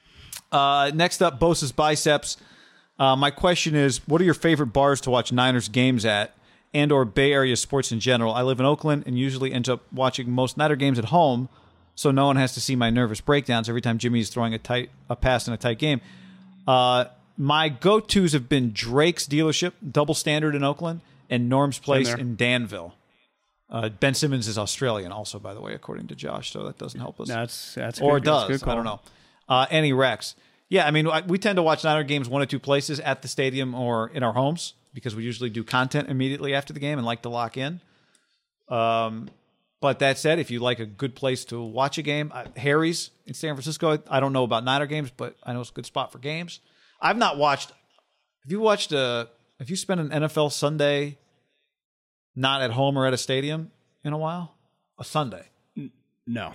Uh, next up, Bosa's biceps. Uh, my question is, what are your favorite bars to watch Niners games at, and or Bay Area sports in general? I live in Oakland and usually end up watching most Niner games at home, so no one has to see my nervous breakdowns every time Jimmy is throwing a tight a pass in a tight game. Uh, my go-tos have been Drake's dealership, Double Standard in Oakland, and Norm's Place there. in Danville. Uh, Ben Simmons is Australian also, by the way, according to Josh, so that doesn't help us. That's that's or good, it that's does. good call. I don't know. Uh, Annie Rex. Yeah, I mean, I- we tend to watch Niner games one or two places, at the stadium or in our homes, because we usually do content immediately after the game and like to lock in. Um, but that said, if you like a good place to watch a game, uh, Harry's in San Francisco. I don't know about Niner games, but I know it's a good spot for games. I've not watched. Have you watched a? Have you spent an N F L Sunday not at home or at a stadium in a while? A Sunday. No.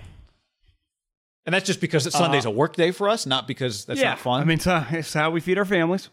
And that's just because Sunday's a work day for us, not because that's yeah, not fun. I mean, it's, uh, it's how we feed our families.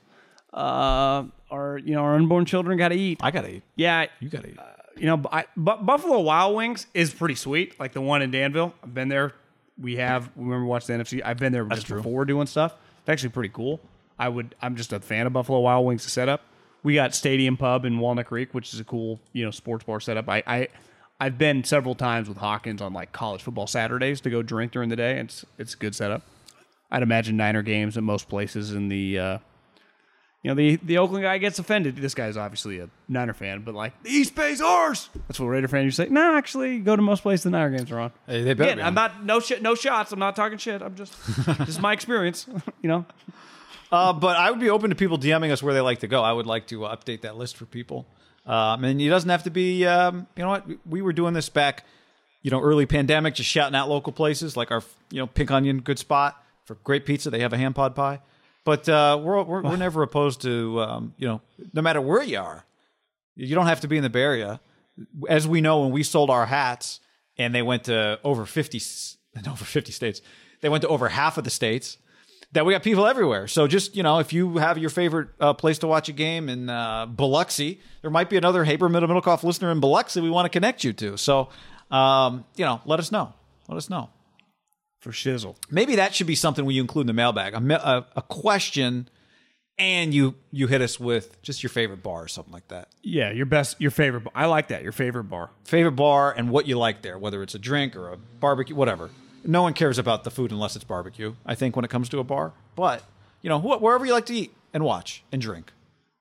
Uh, our you know our unborn children got to eat. I gotta eat. Yeah, You gotta eat. you know, I, Bu- Buffalo Wild Wings is pretty sweet. Like the one in Danville. I've been there. We have. We remember watching the N F C. I've been there just true. before doing stuff. It's actually pretty cool. I would. I'm just a fan of Buffalo Wild Wings setup. We got Stadium Pub in Walnut Creek, which is a cool you know sports bar setup. I. I I've been several times with Hawkins on like college football Saturdays to go drink during the day. It's it's a good setup. I'd imagine Niner games at most places in the, uh, you know, the the Oakland guy gets offended. This guy's obviously a Niner fan, but like the East Bay's ours. That's what Raider fans used to say. No, actually, go to most places the Niner games are on. Hey, they better Again, be I'm on. not no shit, no shots. I'm not talking shit. I'm just just my experience. You know, Uh, but I would be open to people DMing us where they like to go. I would like to uh, update that list for people. Um, and it doesn't have to be, um, you know what? We were doing this back, you know, early pandemic, just shouting out local places like our, you know, Pink Onion, good spot for great pizza. They have a ham pod pie. But uh, we're, we're we're never opposed to, um, you know, no matter where you are, you don't have to be in the Bay Area. As we know, when we sold our hats and they went to over fifty, over fifty states, they went to over half of the states. That we got people everywhere. So just, you know, if you have your favorite uh, place to watch a game in uh, Biloxi, there might be another Haber Middle Middlecoff listener in Biloxi we want to connect you to. So, um, you know, let us know. Let us know. for shizzle. Maybe that should be something we include in the mailbag. A, ma- a, a question, and you you hit us with just your favorite bar or something like that. Yeah, your best, your favorite bar. I like that. Your favorite bar. Favorite bar and what you like there, whether it's a drink or a barbecue, whatever. No one cares about the food unless it's barbecue, I think, when it comes to a bar. But, you know, wh- wherever you like to eat and watch and drink.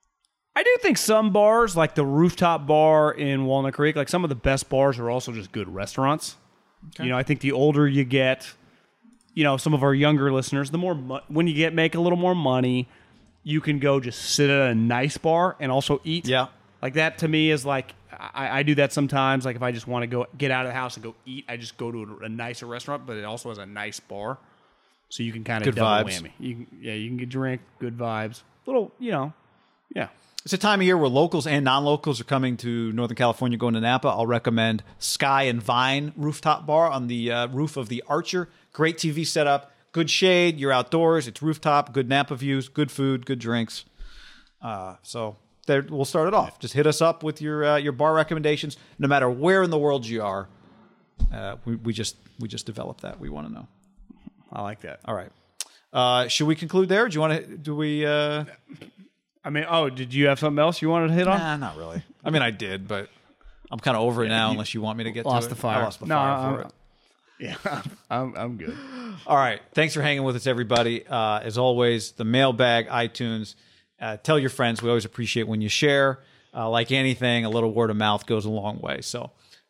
I do think some bars, like the rooftop bar in Walnut Creek, like some of the best bars are also just good restaurants. You know, I think the older you get, you know, some of our younger listeners, the more mo- when you get make a little more money, you can go just sit at a nice bar and also eat. Yeah. Like that to me is like, I, I do that sometimes. Like if I just want to go get out of the house and go eat, I just go to a, a nicer restaurant, but it also has a nice bar. So you can kind of Good double vibes. whammy. You can, yeah, you can get drink, good vibes. Little, you know, yeah. It's a time of year where locals and non-locals are coming to Northern California, going to Napa. I'll recommend Sky and Vine Rooftop Bar on the uh, roof of the Archer. Great T V setup, good shade, you're outdoors, it's rooftop, good Napa views, good food, good drinks. Uh, so there, we'll start it off. Just hit us up with your uh, your bar recommendations, no matter where in the world you are. Uh, we, we just we just developed that. We want to know. I like that. All right. Uh, should we conclude there? Do you want to? Do we? Uh... I mean, oh, did you have something else you wanted to hit on? Nah, not really. I mean, I did, but I'm kind of over it now. Unless you want me to get Lost to it. the fire. I lost the No, fire I'm- for it. Yeah, I'm, I'm good. All right. Thanks for hanging with us, everybody. Uh, as always, the mailbag, iTunes. Uh, tell your friends. We always appreciate when you share. Uh, like anything, a little word of mouth goes a long way. So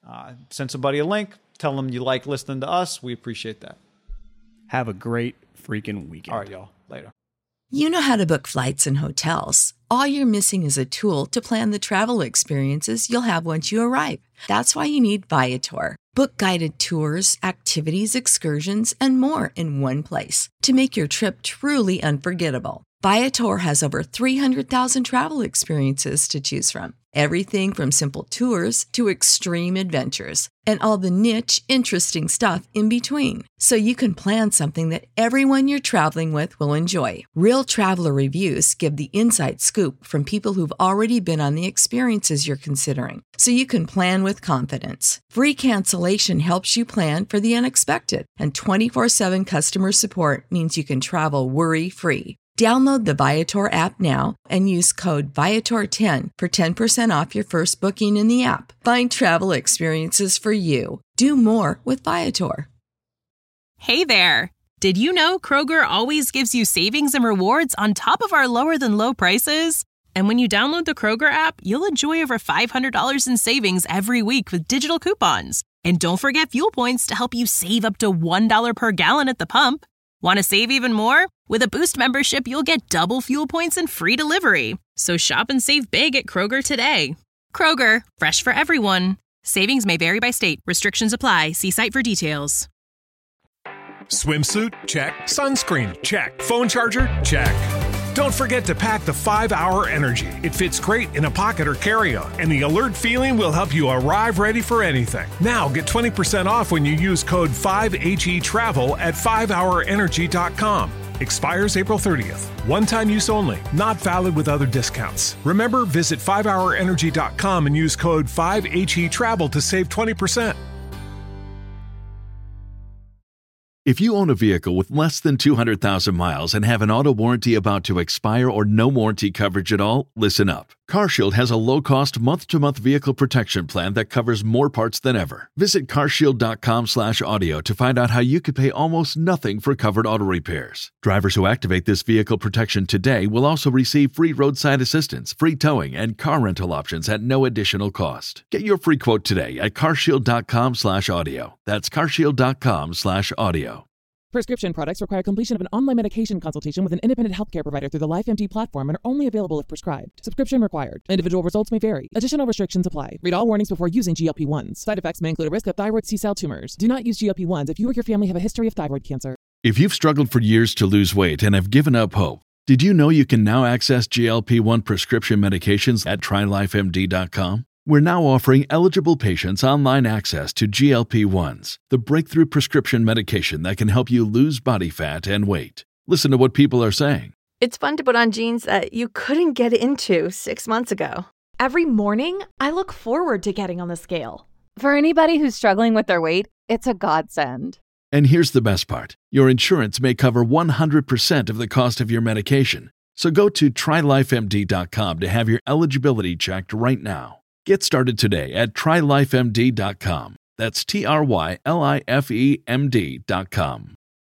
Uh, send somebody a link. Tell them you like listening to us. We appreciate that. Have a great freaking weekend. All right, y'all. Later. You know how to book flights and hotels. All you're missing is a tool to plan the travel experiences you'll have once you arrive. That's why you need Viator. Book guided tours, activities, excursions, and more in one place to make your trip truly unforgettable. Viator has over three hundred thousand travel experiences to choose from. Everything from simple tours to extreme adventures and all the niche, interesting stuff in between. So you can plan something that everyone you're traveling with will enjoy. Real traveler reviews give the inside scoop from people who've already been on the experiences you're considering. So you can plan with confidence. Free cancellation helps you plan for the unexpected. And twenty-four seven customer support means you can travel worry-free. Download the Viator app now and use code Viator ten for ten percent off your first booking in the app. Find travel experiences for you. Do more with Viator. Hey there. Did you know Kroger always gives you savings and rewards on top of our lower than low prices? And when you download the Kroger app, you'll enjoy over five hundred dollars in savings every week with digital coupons. And don't forget fuel points to help you save up to one dollar per gallon at the pump. Want to save even more? With a Boost membership, you'll get double fuel points and free delivery. So shop and save big at Kroger today. Kroger, fresh for everyone. Savings may vary by state. Restrictions apply. See site for details. Swimsuit? Check. Sunscreen? Check. Phone charger? Check. Don't forget to pack the five hour Energy. It fits great in a pocket or carry-on, and the alert feeling will help you arrive ready for anything. Now get twenty percent off when you use code five H E travel at five hour energy dot com. Expires April thirtieth. One-time use only. Not valid with other discounts. Remember, visit five hour energy dot com and use code five H E travel to save twenty percent. If you own a vehicle with less than two hundred thousand miles and have an auto warranty about to expire or no warranty coverage at all, listen up. CarShield has a low-cost month-to-month vehicle protection plan that covers more parts than ever. Visit carshield.com slash audio to find out how you could pay almost nothing for covered auto repairs. Drivers who activate this vehicle protection today will also receive free roadside assistance, free towing, and car rental options at no additional cost. Get your free quote today at carshield.com slash audio. That's carshield.com slash audio. Prescription products require completion of an online medication consultation with an independent healthcare provider through the LifeMD platform and are only available if prescribed. Subscription required. Individual results may vary. Additional restrictions apply. Read all warnings before using G L P one s. Side effects may include a risk of thyroid C-cell tumors. Do not use G L P one s if you or your family have a history of thyroid cancer. If you've struggled for years to lose weight and have given up hope, did you know you can now access G L P one prescription medications at try life M D dot com? We're now offering eligible patients online access to G L P one s, the breakthrough prescription medication that can help you lose body fat and weight. Listen to what people are saying. It's fun to put on jeans that you couldn't get into six months ago. Every morning, I look forward to getting on the scale. For anybody who's struggling with their weight, it's a godsend. And here's the best part. Your insurance may cover one hundred percent of the cost of your medication. So go to try life M D dot com to have your eligibility checked right now. Get started today at try life M D dot com. That's T R Y L I F E M D dot com.